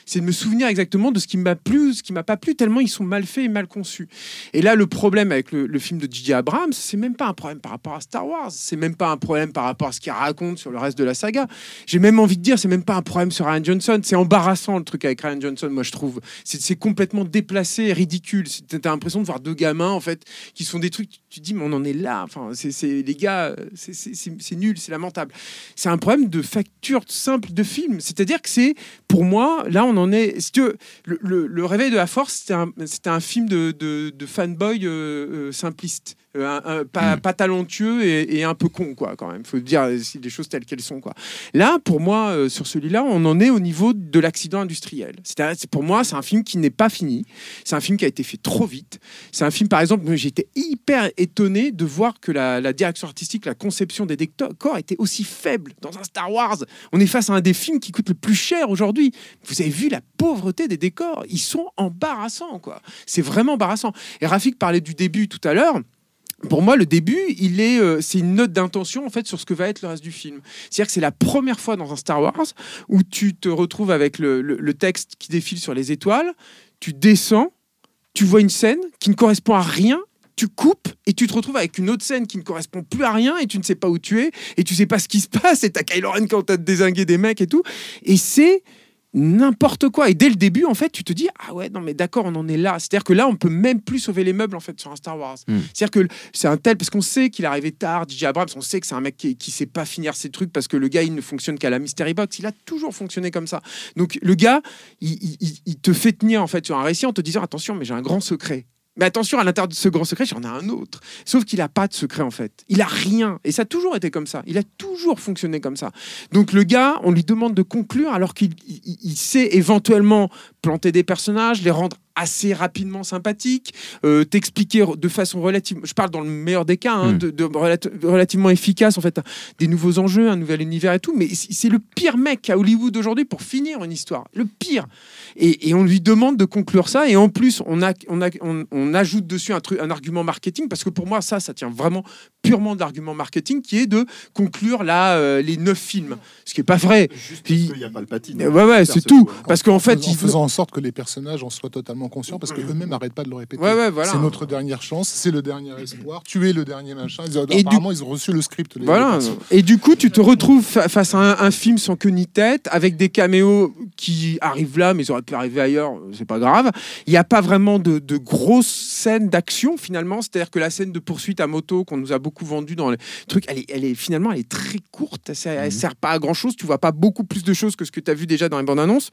c'est de me souvenir exactement de ce qui m'a plu, ce qui m'a pas plu, tellement ils sont mal faits et mal conçus. Et là, le problème avec le, le film de J J Abrams, c'est même pas un problème par rapport à Star Wars, c'est même pas un problème par rapport à ce qu'il raconte sur le reste de la saga. J'ai même envie de dire, c'est même pas un problème sur Rian Johnson. C'est embarrassant le truc avec Rian Johnson, moi je trouve. C'est, c'est complètement déplacé et ridicule. T'as l'impression de voir deux gamins en fait qui font des trucs. Tu te dis, mais on en est là. Enfin, c'est, c'est les gars, c'est, c'est, c'est, c'est nul, c'est lamentable. C'est un problème de facture simple de film. C'est-à-dire que c'est, pour moi, là on en est. Si tu veux, le, le, le Réveil de la Force, c'était un, c'était un film de, de, de fanboy euh, euh, simpliste. Un, un, pas, mmh. pas talentueux et, et un peu con, quoi, quand même. Il faut dire les choses telles qu'elles sont, quoi. Là, pour moi, euh, sur celui-là, on en est au niveau de l'accident industriel. C'est-à-dire, c'est, pour moi, c'est un film qui n'est pas fini. C'est un film qui a été fait trop vite. C'est un film, par exemple, j'ai été hyper étonné de voir que la, la direction artistique, la conception des décors était aussi faible dans un Star Wars. On est face à un des films qui coûte le plus cher aujourd'hui. Vous avez vu la pauvreté des décors. Ils sont embarrassants, quoi. C'est vraiment embarrassant. Et Rafik parlait du début tout à l'heure. Pour moi, le début, il est, euh, c'est une note d'intention en fait sur ce que va être le reste du film. C'est-à-dire que c'est la première fois dans un Star Wars où tu te retrouves avec le, le, le texte qui défile sur les étoiles, tu descends, tu vois une scène qui ne correspond à rien, tu coupes et tu te retrouves avec une autre scène qui ne correspond plus à rien et tu ne sais pas où tu es et tu sais pas ce qui se passe et t'as Kylo Ren quand t'as dézingué des mecs et tout. Et c'est n'importe quoi. Et dès le début, en fait, tu te dis, ah ouais, non, mais d'accord, on en est là. C'est-à-dire que là, on peut même plus sauver les meubles, en fait, sur un Star Wars. Mm. C'est-à-dire que c'est un tel, parce qu'on sait qu'il est arrivé tard, J J Abrams, on sait que c'est un mec qui, qui sait pas finir ses trucs parce que le gars, il ne fonctionne qu'à la Mystery Box. Il a toujours fonctionné comme ça. Donc, le gars, il, il, il te fait tenir, en fait, sur un récit en te disant, attention, mais j'ai un grand secret. Mais attention, à l'intérieur de ce grand secret, j'en ai un autre. Sauf qu'il n'a pas de secret, en fait. Il a rien. Et ça a toujours été comme ça. Il a toujours fonctionné comme ça. Donc le gars, on lui demande de conclure alors qu'il il, il sait éventuellement planter des personnages, les rendre assez rapidement sympathique, euh, t'expliquer de façon relative, je parle dans le meilleur des cas, hein, mmh. de, de relati- relativement efficace en fait, des nouveaux enjeux, un nouvel univers et tout, mais c'est le pire mec à Hollywood aujourd'hui pour finir une histoire, le pire. Et, et on lui demande de conclure ça, et en plus on, a, on, a, on, on ajoute dessus un, truc, un argument marketing, parce que pour moi ça, ça tient vraiment purement de l'argument marketing, qui est de conclure là euh, les neuf films, ce qui est pas vrai. Juste Puis, parce qu'il n'y a pas le patine. Ouais ouais, c'est tout, coup, parce qu'en fait, en faisant en sorte que les personnages en soient totalement conscients, parce qu'eux-mêmes n'arrêtent pas de le répéter. Ouais, ouais, voilà. C'est notre dernière chance, c'est le dernier espoir, tu es le dernier machin. Ils, et apparemment, du... ils ont reçu le script. Les voilà. Et du coup, tu te retrouves fa- face à un, un film sans queue ni tête, avec des caméos qui arrivent là, mais ils auraient pu arriver ailleurs, c'est pas grave. Il n'y a pas vraiment de, de grosses scènes d'action, finalement. C'est-à-dire que la scène de poursuite à moto, qu'on nous a beaucoup vendue dans les trucs, elle est, elle est, finalement, elle est très courte. Elle ne mmh. sert pas à grand-chose. Tu vois pas beaucoup plus de choses que ce que tu as vu déjà dans les bandes annonces.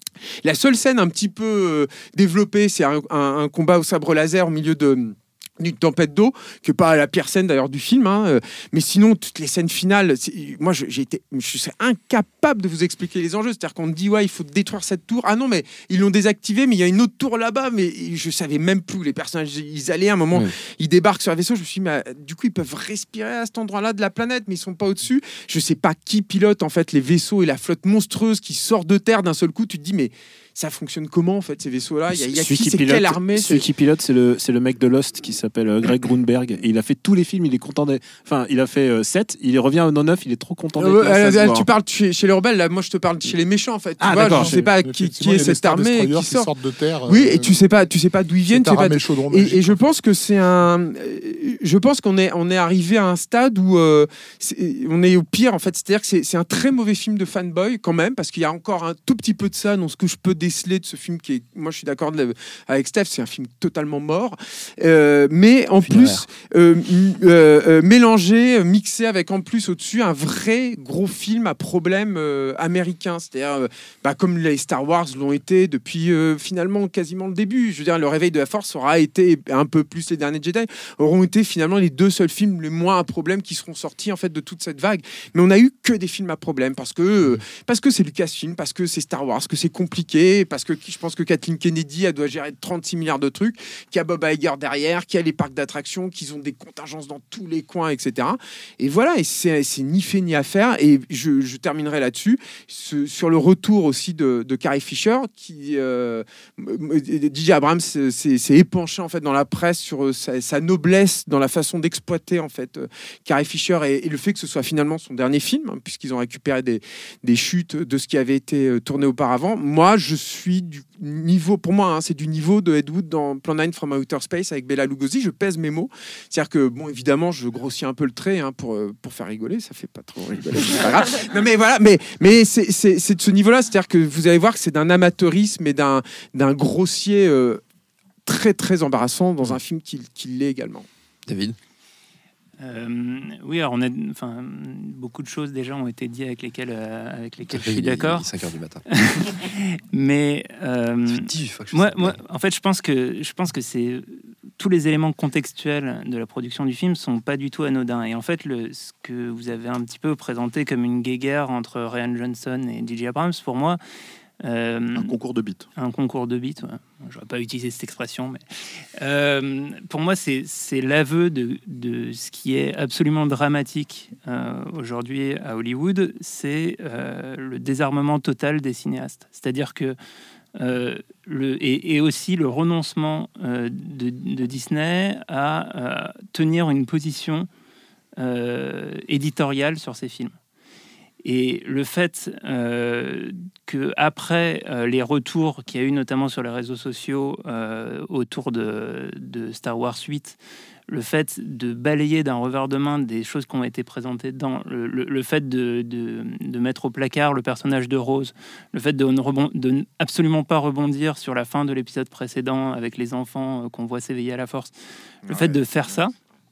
La seule scène un petit peu euh, développée, c'est un, un, un combat au sabre laser au milieu de... d'une tempête d'eau, qui n'est pas la pire scène d'ailleurs du film, hein, euh, mais sinon toutes les scènes finales, moi je, j'ai été, je suis incapable de vous expliquer les enjeux. C'est-à-dire qu'on me dit ouais, il faut détruire cette tour, ah non mais ils l'ont désactivée, mais il y a une autre tour là-bas, mais je savais même plus où les personnages ils allaient. À un moment, oui. Ils débarquent sur un vaisseau, je me suis dit mais du coup ils peuvent respirer à cet endroit-là de la planète, mais ils sont pas au-dessus. Je sais pas qui pilote en fait les vaisseaux et la flotte monstrueuse qui sort de terre d'un seul coup. Tu te dis mais ça fonctionne comment en fait ces vaisseaux-là? Il y a, il y a qui, qui c'est pilote, quelle armée? Celui qui pilote, c'est le, c'est le mec de Lost qui s'appelle euh, Greg Grunberg. Et il a fait tous les films, il est content d'être... Enfin, il a fait euh, sept, il revient au neuf, il est trop content d'être euh, là. Euh, tu parles chez, chez les rebelles, là, moi je te parle chez les méchants en fait. Tu ah, vois, d'accord. Je sais pas qui, qui est cette armée qui sort. Sortent de terre, oui, euh, et tu sais pas, tu sais pas d'où ils viennent. Tu sais pas... et, et je pense que c'est un... Je pense qu'on est, on est arrivé à un stade où euh, c'est... on est au pire en fait. C'est-à-dire que c'est, c'est un très mauvais film de fanboy quand même, parce qu'il y a encore un tout petit peu de ça dans ce que je peux déceler de ce film qui est, moi je suis d'accord avec Steph, c'est un film totalement mort, euh, mais en plus euh, euh, euh, mélangé, mixé avec en plus au-dessus un vrai gros film à problème euh, américain, c'est-à-dire euh, bah, comme les Star Wars l'ont été depuis euh, finalement quasiment le début. Je veux dire, le Réveil de la Force aura été un peu plus les Derniers Jedi, auront été finalement les deux seuls films les moins à problème qui seront sortis en fait de toute cette vague. Mais on a eu que des films à problème parce que euh, parce que c'est Lucasfilm, parce que c'est Star Wars, que c'est compliqué, parce que je pense que Kathleen Kennedy, elle doit gérer trente-six milliards de trucs, qu'il y a Bob Iger derrière, qu'il y a les parcs d'attractions, qu'ils ont des contingences dans tous les coins, et cetera. Et voilà, et c'est, c'est ni fait ni à faire. Et je, je terminerai là-dessus, ce, sur le retour aussi de, de Carrie Fisher, qui euh, J J Abrams s'est, s'est épanché en fait dans la presse sur sa, sa noblesse dans la façon d'exploiter en fait Carrie Fisher et, et le fait que ce soit finalement son dernier film, hein, puisqu'ils ont récupéré des, des chutes de ce qui avait été tourné auparavant. Moi, je suis du niveau, pour moi, hein, c'est du niveau de Ed Wood dans Plan nine from Outer Space avec Bela Lugosi. Je pèse mes mots. C'est-à-dire que, bon, évidemment, je grossis un peu le trait hein, pour, pour faire rigoler. Ça fait pas trop rigoler, c'est pas grave. Non, mais voilà, mais, mais c'est, c'est, c'est de ce niveau-là. C'est-à-dire que vous allez voir que c'est d'un amateurisme et d'un, d'un grossier euh, très, très embarrassant dans un film qui, qui l'est également. David ? Euh, oui, alors on a, enfin, beaucoup de choses déjà ont été dites avec lesquelles, euh, avec lesquelles je suis d'accord. Il est cinq heures du matin. Mais euh, fois que je moi, moi, en fait, je pense que je pense que c'est tous les éléments contextuels de la production du film sont pas du tout anodins. Et en fait, le, ce que vous avez un petit peu présenté comme une guéguerre entre Rian Johnson et J J Abrams, pour moi. Euh, un concours de beats. Un concours de beats, ouais. J'aurais pas utilisé cette expression, mais euh, pour moi, c'est, c'est l'aveu de, de ce qui est absolument dramatique euh, aujourd'hui à Hollywood, c'est euh, le désarmement total des cinéastes. C'est-à-dire que euh, le, et, et aussi le renoncement euh, de, de Disney à, à tenir une position euh, éditoriale sur ses films. Et le fait euh, qu'après euh, les retours qu'il y a eu notamment sur les réseaux sociaux euh, autour de, de Star Wars huit, le fait de balayer d'un revers de main des choses qui ont été présentées dedans, le, le, le fait de, de, de mettre au placard le personnage de Rose, le fait de ne rebond, de absolument pas rebondir sur la fin de l'épisode précédent avec les enfants euh, qu'on voit s'éveiller à la force, le ouais. fait de faire ça,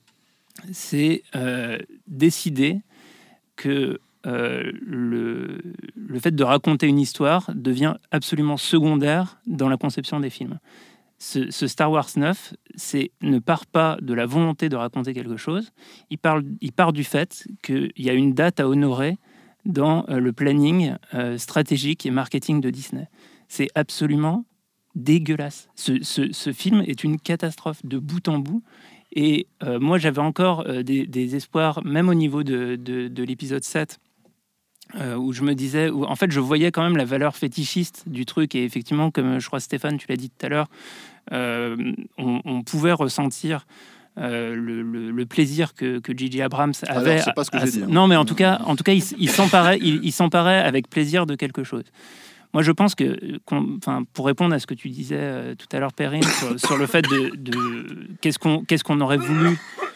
c'est euh, décider que Euh, le, le fait de raconter une histoire devient absolument secondaire dans la conception des films. Ce, ce Star Wars neuf, c'est, ne part pas de la volonté de raconter quelque chose, il, parle, il part du fait qu'il y a une date à honorer dans euh, le planning euh, stratégique et marketing de Disney. C'est absolument dégueulasse. Ce, ce, ce film est une catastrophe de bout en bout. Et euh, moi, j'avais encore euh, des, des espoirs, même au niveau de, de, de l'épisode sept, Euh, où je me disais, où en fait je voyais quand même la valeur fétichiste du truc, et effectivement, comme je crois Stéphane, tu l'as dit tout à l'heure, euh, on, on pouvait ressentir euh, le, le, le plaisir que, que J J Abrams avait. Alors, c'est pas ce que à, j'ai dit, hein. Non, mais en tout cas, en tout cas, il, il s'emparait, il, il s'emparait avec plaisir de quelque chose. Moi, je pense que, enfin, pour répondre à ce que tu disais euh, tout à l'heure, Perrine, sur, sur le fait de, de qu'est-ce qu'on, qu'est-ce qu'on aurait voulu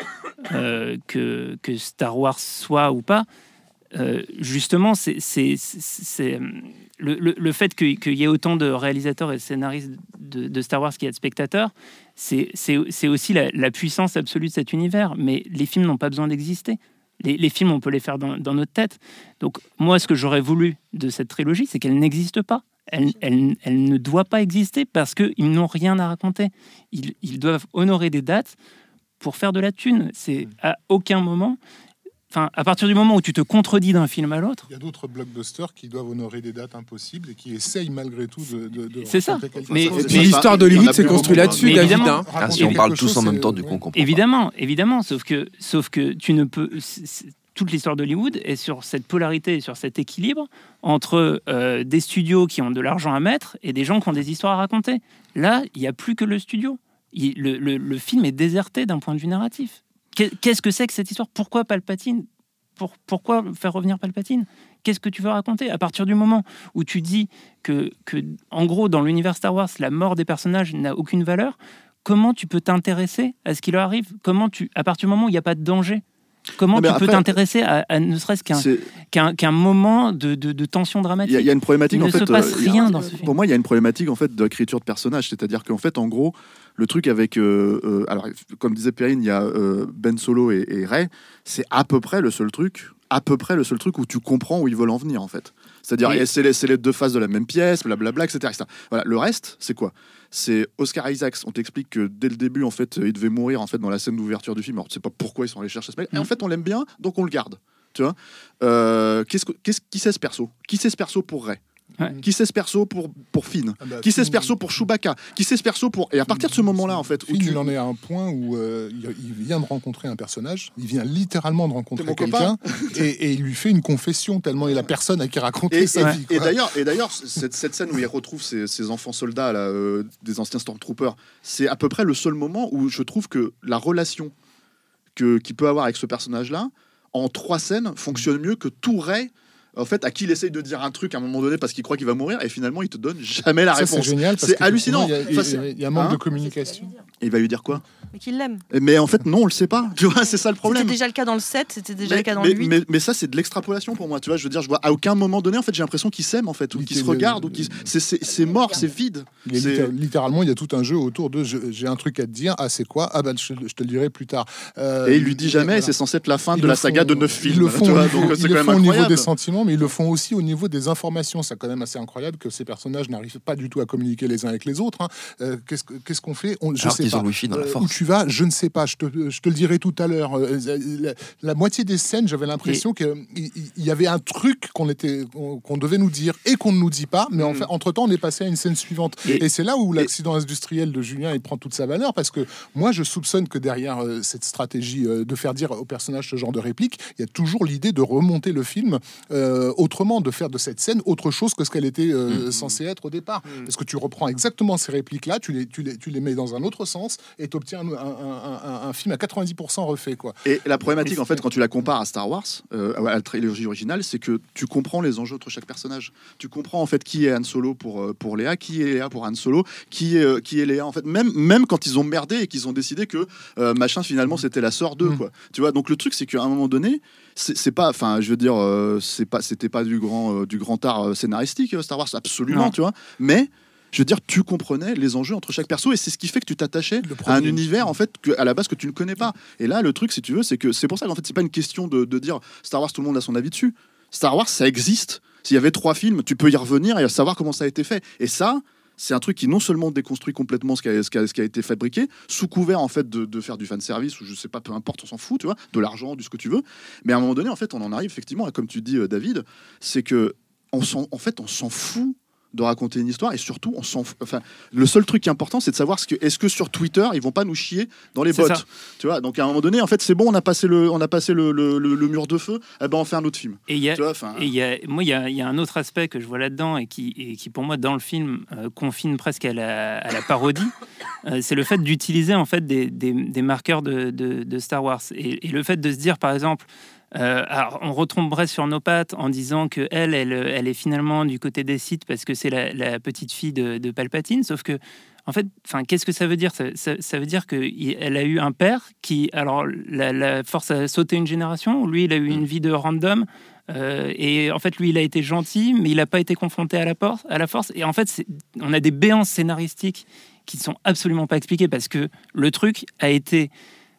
euh, que, que Star Wars soit ou pas. Euh, justement, c'est, c'est, c'est, c'est le, le, le fait qu'il, qu'il y ait autant de réalisateurs et de scénaristes de, de Star Wars qu'il y a de spectateurs, c'est, c'est, c'est aussi la, la puissance absolue de cet univers. Mais les films n'ont pas besoin d'exister. Les, les films, on peut les faire dans, dans notre tête. Donc, moi, ce que j'aurais voulu de cette trilogie, c'est qu'elle n'existe pas. Elle, elle, elle ne doit pas exister parce qu'ils n'ont rien à raconter. Ils, ils doivent honorer des dates pour faire de la thune. C'est à aucun moment... Enfin, à partir du moment où tu te contredis d'un film à l'autre... Il y a d'autres blockbusters qui doivent honorer des dates impossibles et qui essayent malgré tout de... de, de c'est ça. Mais, mais l'histoire d'Hollywood s'est construite là-dessus, David. Hein. Ah, si on parle tous en même temps, du coup, on comprend Évidemment, pas. évidemment. Sauf que, sauf que tu ne peux... Toute l'histoire d'Hollywood est sur cette polarité et sur cet équilibre entre euh, des studios qui ont de l'argent à mettre et des gens qui ont des histoires à raconter. Là, il n'y a plus que le studio. Il, le, le, le film est déserté d'un point de vue narratif. Qu'est-ce que c'est que cette histoire ? Pourquoi Palpatine ? Pour, Pourquoi faire revenir Palpatine ? Qu'est-ce que tu veux raconter ? À partir du moment où tu dis que, que, en gros, dans l'univers Star Wars, la mort des personnages n'a aucune valeur, comment tu peux t'intéresser à ce qui leur arrive ? Comment tu, à partir du moment où il n'y a pas de danger, comment tu après, peux t'intéresser à, à ne serait-ce qu'un, qu'un, qu'un moment de, de, de tension dramatique ? Il y, y a une problématique, il en ne fait. se passe euh, rien a, dans ce film. Pour moi, il y a une problématique en fait d'écriture de personnages, c'est-à-dire qu'en fait, en gros, le truc avec, euh, euh, alors comme disait Perrine, il y a euh, Ben Solo et, et Rey, c'est à peu près le seul truc, à peu près le seul truc où tu comprends où ils veulent en venir en fait. C'est-à-dire, oui. c'est, les, c'est les deux faces de la même pièce, blablabla, et cetera, et cetera. Voilà, le reste, c'est quoi ? C'est Oscar Isaacs. On t'explique que dès le début, en fait, il devait mourir en fait dans la scène d'ouverture du film. Alors, tu sais pas pourquoi ils sont allés chercher ce mec. Et en fait, on l'aime bien, donc on le garde. Tu vois ? euh, qu'est-ce que, qu'est-ce, qui c'est ce perso ? Qui c'est ce perso pour Rey ? Ouais. Qui c'est ce perso pour, pour Finn ? ah bah, Qui c'est ce perso pour Chewbacca ? Qui c'est ce perso pour... Et à partir de ce moment-là, en fait... Finn, où tu... il en est à un point où euh, il vient de rencontrer un personnage, il vient littéralement de rencontrer quelqu'un, et, et il lui fait une confession, tellement il est la personne à qui raconter et, sa et, vie. Et d'ailleurs, et d'ailleurs cette, cette scène où il retrouve ses, ses enfants soldats, là, euh, des anciens Stormtroopers, c'est à peu près le seul moment où je trouve que la relation que, qu'il peut avoir avec ce personnage-là, en trois scènes, fonctionne mieux que tout Rey en fait, à qui il essaye de dire un truc à un moment donné parce qu'il croit qu'il va mourir, et finalement, il te donne jamais la Ça, réponse. c'est génial. parce C'est que hallucinant. Il y a, il y a- Enfin, c'est- il y a un manque Hein de communication. Et il va lui dire quoi? Mais qu'il l'aime. Mais en fait, non, on le sait pas. Tu vois, c'est ça le problème. C'était déjà le cas dans le sept, c'était déjà mais, le cas dans mais, le huit. mais, mais ça, c'est de l'extrapolation pour moi. Tu vois, je veux dire, je vois à aucun moment donné, en fait, j'ai l'impression qu'ils s'aiment, en fait, ou Il qu'ils se était- regardent, ou qu'ils. C'est, c'est, c'est mort, c'est vide. Il est C'est- littér- littéralement, il y a tout un jeu autour de je- j'ai un truc à te dire. Ah, c'est quoi? Ah, bah, je, je te le dirai plus tard. Euh, Et il lui dit jamais, voilà. et c'est censé être la fin Ils de le la saga font- de neuf Ils films. le font, tu au vois, niveau, donc ils c'est le quand même font au niveau incroyable. des sentiments, mais ils le font aussi au niveau des informations. C'est quand même assez incroyable que ces personnages n'arrivent pas du tout à communiquer les uns avec les autres. hein. Euh, qu'est-ce, que- qu'est-ce qu'on fait? On, je Alors sais qu'ils pas. ont le wifi dans la Euh, force. Où tu vas, je ne sais pas. Je te, je te le dirai tout à l'heure. Euh, La, la moitié des scènes, j'avais l'impression qu'il il y avait un truc qu'on était, qu'on, qu'on devait nous dire et qu'on ne nous dit pas. Mais en fait, entre-temps, on est passé à une scène suivante. Et, Et- et c'est là où l'accident industriel de Julien il prend toute sa valeur, parce que moi, je soupçonne que derrière euh, cette stratégie euh, de faire dire au personnage ce genre de réplique, il y a toujours l'idée de remonter le film euh, autrement, de faire de cette scène autre chose que ce qu'elle était euh, censée être au départ. Parce que tu reprends exactement ces répliques-là, tu les, tu les, tu les mets dans un autre sens et tu obtiens un, un, un, un- un film à quatre-vingt-dix pour cent refait. Quoi. Et la problématique, en fait, quand tu la compares à Star Wars, euh, à la trilogie originale, c'est que tu comprends les enjeux entre chaque personnage. Tu comprends, en fait, qui est Han Solo pour, euh, pour Léa, qui est Léa pour Han Solo, qui est, euh, qui est Léa, en fait. Même, même quand ils ont merdé et qu'ils ont décidé que euh, machin, finalement, c'était la sœur d'eux, Mm. quoi. Tu vois, donc le truc, c'est qu'à un moment donné, c'est c'est pas, enfin, je veux dire, euh, c'est pas, c'était pas du grand, euh, du grand art euh, scénaristique, euh, Star Wars, absolument, Non. tu vois. Mais je veux dire, tu comprenais les enjeux entre chaque perso, et c'est ce qui fait que tu t'attachais Le à un premier- univers, en fait, que, à la base, que tu ne connais pas. Et là, le truc, si tu veux, c'est que c'est pour ça qu'en fait, c'est pas une question de, de dire Star Wars, tout le monde a son avis dessus. Star Wars, ça existe. S'il y avait trois films, tu peux y revenir et savoir comment ça a été fait. Et ça, c'est un truc qui non seulement déconstruit complètement ce qui a, ce qui a, ce qui a été fabriqué, sous couvert en fait de, de faire du fan service, ou je sais pas, peu importe, on s'en fout, tu vois, de l'argent, du ce que tu veux. Mais à un moment donné, en fait, on en arrive effectivement, à, comme tu dis, euh, David, c'est que on s'en, en fait, on s'en fout de raconter une histoire, et surtout on s'en f- enfin le seul truc qui est important, c'est de savoir ce que, est-ce que sur Twitter ils vont pas nous chier dans les C'est bots, ça. tu vois. Donc à un moment donné, en fait, c'est bon, on a passé le on a passé le, le, le- le mur de feu, eh ben on fait un autre film, Et il y a, tu vois. Enfin, et il y a, moi, il y a, il y a un autre aspect que je vois là-dedans et qui, et qui pour moi, dans le film, euh, confine presque à la, à la parodie. Euh, c'est le fait d'utiliser en fait des, des, des marqueurs de, de, de Star Wars. Et, et le fait de se dire, par exemple, euh, alors on retomberait sur nos pattes en disant que elle, elle, elle est finalement du côté des Sith parce que c'est la, la petite fille de, de Palpatine. Sauf que, en fait, enfin, qu'est-ce que ça veut dire ça, ça, ça veut dire qu'elle a eu un père qui, alors, la, la force a sauté une génération. Lui, il a eu une vie de random. Euh, et en fait, lui, il a été gentil, mais il n'a pas été confronté à la, por- à la force. Et en fait, c'est- on a des béances scénaristiques qui ne sont absolument pas expliquées parce que le truc a été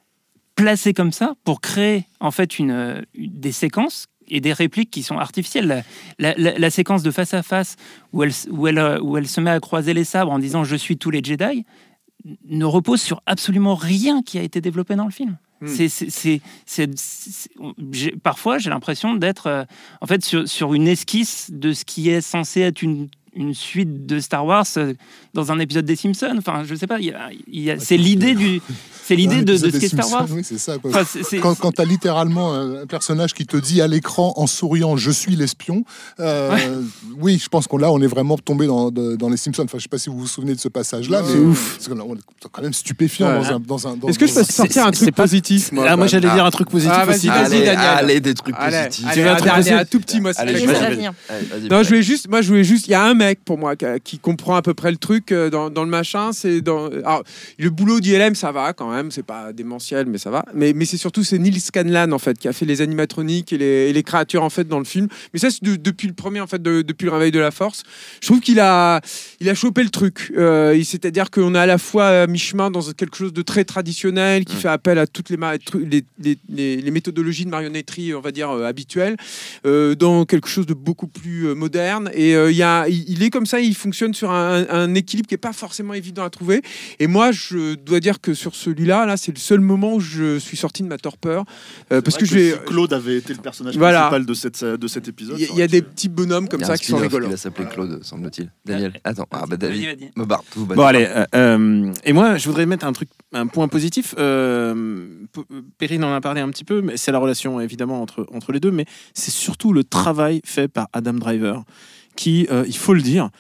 placé comme ça pour créer en fait une, euh, une- des séquences et des répliques qui sont artificielles. La, la- la- la séquence de face à face où elle, s- où, elle, euh, où elle se met à croiser les sabres en disant « je suis tous les Jedi » ne repose sur absolument rien qui a été développé dans le film. Hmm. C'est, c'est, c'est, c'est- c'est- j'ai- parfois, j'ai l'impression d'être euh, en fait sur, sur une esquisse de ce qui est censé être une, une suite de Star Wars euh, dans un épisode des Simpsons. Enfin, je sais pas. il y a- il y a- c'est l'idée du, c'est l'idée Un de, de épisode ce des qu'est Star Simpsons, Wars. oui, c'est ça, quoi. Enfin, c'est- c'est- Quand, quand tu as littéralement un personnage qui te dit à l'écran en souriant je suis l'espion, euh, Ouais. oui, je pense qu'on là on est vraiment tombé dans, de- dans les Simpsons. Enfin, je sais pas si vous vous souvenez de ce passage-là, C'est mais ouf. c'est quand même- c'est quand même stupéfiant Ouais. dans un. Dans un dans- Est-ce que je dans peux un- sortir un c'est- truc c'est pas- positif Ah, moi j'allais Ah. dire un truc positif Ah, vas-y, aussi. vas-y, allez, Daniel. allez, des trucs Allez, positifs. allez, Tu veux un un truc dernier, positif un tout petit, moi. Allez, c'est- je vas-y, laisse vas-y. venir. Allez, vas-y, Non, vas-y. je voulais juste, moi, je voulais juste. Il y a un mec pour moi qui, qui comprend à peu près le truc euh, dans, dans le machin. C'est dans. Alors, le boulot d'I L M, ça va quand même. C'est pas démentiel, mais ça va. Mais, mais c'est surtout c'est Neil Scanlan en fait qui a fait les animatroniques et les, et les créatures en fait dans le film. Mais ça, c'est de- depuis le premier en fait, de- depuis le réveil de la Force. Je trouve qu'il a, il a chopé le truc. Euh, il- C'est-à-dire qu'on est à la fois à mi-chemin dans quelque chose de très traditionnel qui Mm. fait appel à toutes les, ma- tru- les, les, les- les méthodologies de marionnetterie, on va dire euh, habituelles, euh, dans quelque chose de beaucoup plus euh, moderne. Et euh, il y a, il, il est comme ça, il fonctionne sur un, un équilibre qui est pas forcément évident à trouver. Et moi, je dois dire que sur celui-là, là, c'est le seul moment où je suis sorti de ma torpeur, euh, parce c'est que vrai je vais. si Claude avait été le personnage Voilà. principal de, cette, de cet épisode. Il y, a- ça il y a aurait des été- petits bonhommes comme Il y a un ça qui sont spin-off rigolos. qui va s'appeler Claude, semble-t-il. Daniel, attends. Ah bah Vas-y, David. vas-y. Me barre, vous Bon allez, euh, euh, et moi je voudrais mettre un truc, un point positif. Euh, P- Perrine en a parlé un petit peu, mais c'est la relation évidemment entre entre les deux, mais c'est surtout le travail fait par Adam Driver, qui, euh, il faut le dire,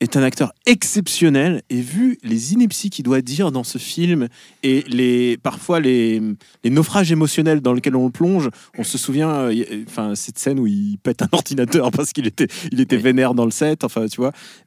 est un acteur exceptionnel et vu les inepties qu'il doit dire dans ce film et les, parfois les, les naufrages émotionnels dans lesquels on le plonge, on se souvient, euh, y- enfin, cette scène où il pète un ordinateur parce qu'il était, il était vénère dans le set, enfin, tu vois.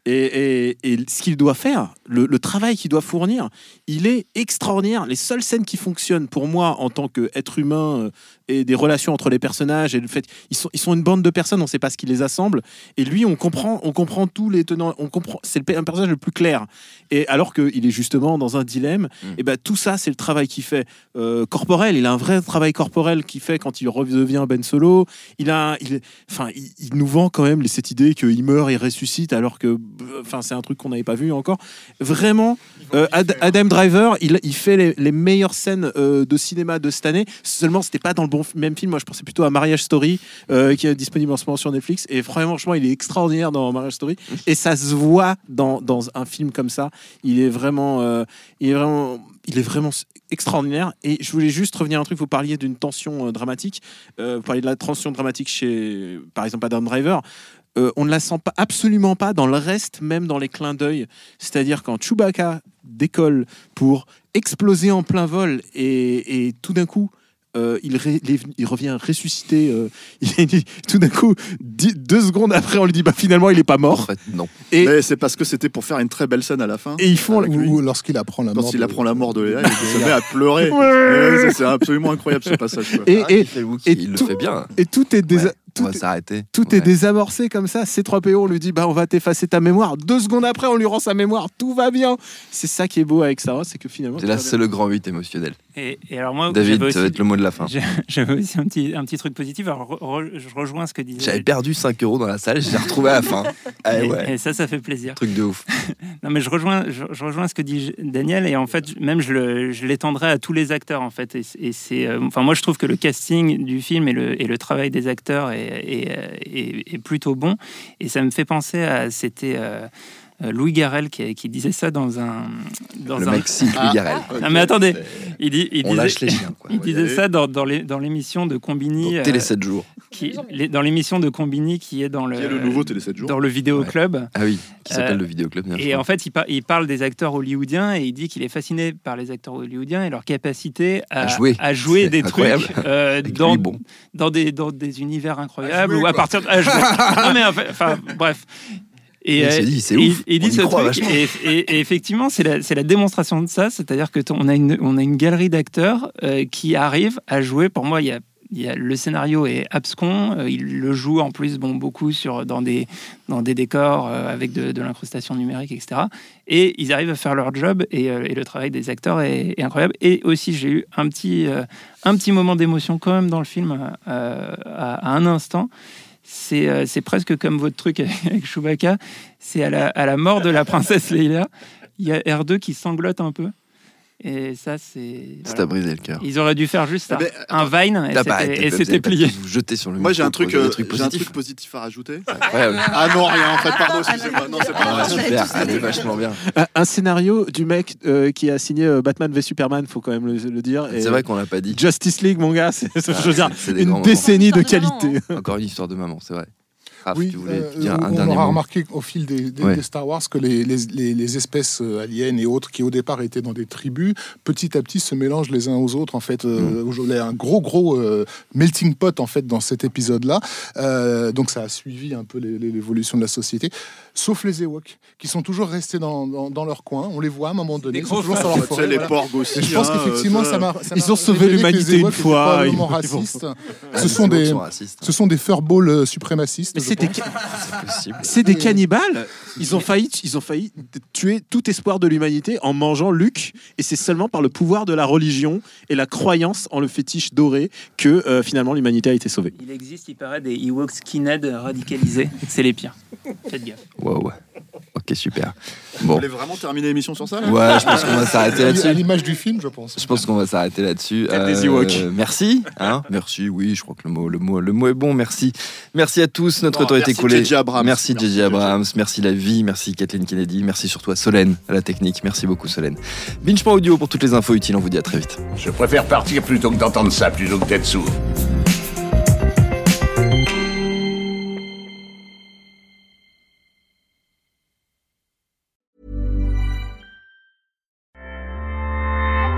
Et, et, et ce qu'il doit faire, le, le travail qu'il doit fournir, il est extraordinaire. Les seules scènes qui fonctionnent pour moi en tant qu'être humain euh, et des relations entre les personnages et le fait ils sont ils sont une bande de personnes, on ne sait pas ce qui les assemble et lui on comprend on comprend tous les tenants, on comprend, c'est le pe- un personnage le plus clair et alors qu'il est justement dans un dilemme Mm. et ben tout ça c'est le travail qu'il fait euh, corporel, il a un vrai travail corporel qu'il fait quand il redevient Ben Solo, il a il enfin il, il nous vend quand même cette idée qu'il meurt et ressuscite alors que enfin c'est un truc qu'on n'avait pas vu encore vraiment. euh, Ad- Adam Driver il, il fait les, les meilleures scènes euh, de cinéma de cette année, seulement c'était pas dans le bon f- même film, moi je pensais plutôt à Marriage Story euh, qui est disponible en ce moment sur Netflix et franchement il est extraordinaire dans Marriage Story et ça se voit dans, dans un film comme ça, il est vraiment euh, il est vraiment il est vraiment extraordinaire et je voulais juste revenir à un truc, vous parliez d'une tension euh, dramatique, euh, vous parliez de la tension dramatique chez par exemple Adam Driver. Euh, on ne la sent pas, absolument pas dans le reste, même dans les clins d'œil. C'est-à-dire quand Chewbacca décolle pour exploser en plein vol et, et tout d'un coup, euh, il, ré- il, il revient ressuscité. Euh, il, tout d'un coup, dix, deux secondes après, on lui dit bah, finalement, il n'est pas mort. En fait, non. Et, Mais c'est parce que c'était pour faire une très belle scène à la fin. et ils font. Avec lui. Ou lorsqu'il apprend la mort. Quand il de- apprend la mort de Léa, il se met à pleurer. Ouais. Ouais, ça, c'est absolument incroyable ce passage. Quoi. Et, Ah, et, il fait le Wookiee, et il tout- le fait bien. et tout est désa- Ouais, tout on va est- s'arrêter. Tout Ouais. est désamorcé comme ça. C trois P O, on lui dit bah on va t'effacer ta mémoire. Deux secondes après, on lui rend sa mémoire. Tout va bien. C'est ça qui est beau avec Star Wars, c'est que finalement. C'est tout là, va bien. c'est le grand huit émotionnel. Et, et alors moi, David, j'avais ça va aussi, être le mot de la fin. j'ai- j'avais aussi un petit, un petit truc positif. Alors, re- re- je rejoins ce que disait. J'avais perdu cinq euros dans la salle, je l'ai retrouvé à la fin. Ah et, ouais, et ça, ça fait plaisir. truc de ouf. Non, mais je rejoins, je, je rejoins ce que dit Daniel, et en fait, même je, le, je l'étendrai à tous les acteurs, en fait. Et, et c'est, euh, enfin, moi, je trouve que le casting du film et le, et le travail des acteurs est, est, est, est plutôt bon. Et ça me fait penser à, c'était euh, Louis Garrel qui, qui disait ça dans un, dans Le un. mec cite Louis Garrel. Non, mais attendez, il, dit, il On disait, lâche les chiens, quoi. il On va y disait aller. ça dans, dans, les, dans l'émission de Combini. Donc, Télé euh, sept jours. qui, les- dans l'émission de Combini qui est dans le, Qui est le nouveau Télé sept jours. dans le vidéo Ouais. club. Ah oui, qui s'appelle Euh, le vidéoclub. bien Et sûr. en fait, il, par- il parle des acteurs hollywoodiens et il dit qu'il est fasciné par les acteurs hollywoodiens et leur capacité à, À jouer. à jouer C'est des incroyable. trucs euh, Et que dans, lui, bon. dans, des, dans des univers incroyables jouer, ou à quoi. partir de. à jouer. Non, mais en fait, enfin, bref. Et, Il s'est euh, dit, c'est et- ouf, et il dit on y ce croit truc, vachement. et, et- et effectivement, c'est la, c'est la démonstration de ça, c'est-à-dire que t- on a une, on a une galerie d'acteurs euh, qui arrivent à jouer. Pour moi, il y a, il y a- le scénario est abscon, euh, il le joue en plus bon, beaucoup sur, dans, des, dans des décors euh, avec de, de l'incrustation numérique, et cetera. Et ils arrivent à faire leur job, et, euh, et le travail des acteurs est, est incroyable. Et aussi, j'ai eu un petit, euh, un petit moment d'émotion quand même dans le film euh, à, à un instant. C'est, euh, c'est presque comme votre truc avec, avec Chewbacca. C'est à la, à la mort de la princesse Leia, il y a R deux qui sanglote un peu. Et ça, c'est. Ça voilà. t'a brisé le cœur. Ils auraient dû faire juste ça. Mais, un Vine, et T'as pas- c'était, t'as et pas- c'était vous avez pas plié. tous vous jeter sur le Moi j'ai un micro truc, pour dire euh, des trucs j'ai un positifs. truc positif à rajouter. Incroyable. Ah non, rien en fait, pardon, excusez-moi. Non, c'est pas Ah, vrai. super, c'était vachement bien. Un, un scénario du mec euh, qui a signé euh, Batman v Superman, faut quand même le, le dire. Et C'est vrai qu'on l'a pas dit. Justice League, mon gars, c'est, je veux dire, c'est des grands une moments. décennie de Histoire de maman, qualité. Encore une histoire de maman, c'est vrai. Raph, Oui, tu voulais euh, dire un on dernier aura mot. remarqué au fil des, des- Ouais. des Star Wars que les, les- les- les espèces euh, aliens et autres qui au départ étaient dans des tribus, petit à petit se mélangent les uns aux autres. En fait, euh, Mm. aujourd'hui, un gros gros euh, melting pot en fait dans cet épisode-là. Euh, donc ça a suivi un peu les- les- l'évolution de la société. Sauf les Ewoks, qui sont toujours restés dans, dans- dans leur coin. On les voit à un moment donné. Ils sont toujours sur leur Tu sais, forêt. les voilà. porgs aussi. Et je pense hein, qu'effectivement, ça- ça m'a. ça Ils m'a ont sauvé révélé que les l'humanité une Ewoks étaient fois, probablement ils- ils vont- racistes. Ah, Ce les sont autres des, sont racistes. ce sont des furballs euh, suprémacistes. Mais je c'est des, pense. ca- C'est possible. c'est des cannibales. Ils ont failli, ils ont failli tuer tout espoir de l'humanité en mangeant Luke. Et c'est seulement par le pouvoir de la religion et la croyance en le fétiche doré que euh, finalement l'humanité a été sauvée. Il existe, il paraît, des Ewoks skinhead radicalisés. C'est les pires. Faites gaffe. Wow, ouais. Ok, super. Vous Bon. voulez vraiment terminer l'émission sur ça là Ouais, je pense qu'on va s'arrêter À là-dessus. l'image du film, je pense. Je pense qu'on va s'arrêter là-dessus. Tête des Ewoks. Merci. Hein merci, oui, je crois que le mot, le, mot, le mot est bon. Merci. Merci à tous. Notre Bon, temps a été merci écoulé. J J Abrams. Merci J J Merci, Abrams. Merci La Vie. Merci Kathleen Kennedy. Merci surtout à Solène, à la technique. Merci beaucoup, Solène. Binge point audio pour toutes les infos utiles. On vous dit à très vite. Je préfère partir plutôt que d'entendre ça, plutôt que d'être sourd.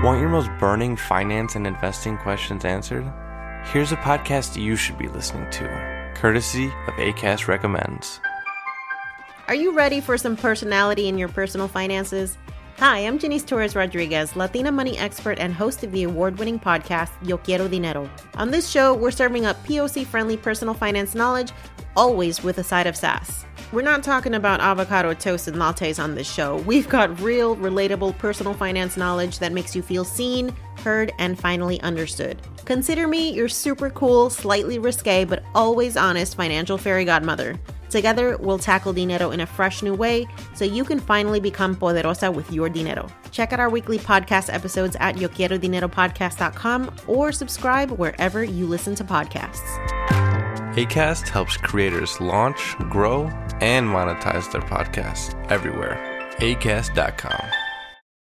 Want your most burning finance and investing questions answered? Here's a podcast you should be listening to, courtesy of Acast Recommends. Are you ready for some personality in your personal finances? Hi, I'm Janice Torres Rodriguez, Latina money expert and host of the award-winning podcast, Yo Quiero Dinero. On this show, we're serving up P O C-friendly personal finance knowledge, always with a side of sass. We're not talking about avocado toast and lattes on this show. We've got real, relatable personal finance knowledge that makes you feel seen, heard, and finally understood. Consider me your super cool, slightly risque, but always honest financial fairy godmother. Together, we'll tackle dinero in a fresh new way so you can finally become poderosa with your dinero. Check out our weekly podcast episodes at yo quiero dinero podcast dot com or subscribe wherever you listen to podcasts. Acast helps creators launch, grow, and monetize their podcasts everywhere. acast dot com.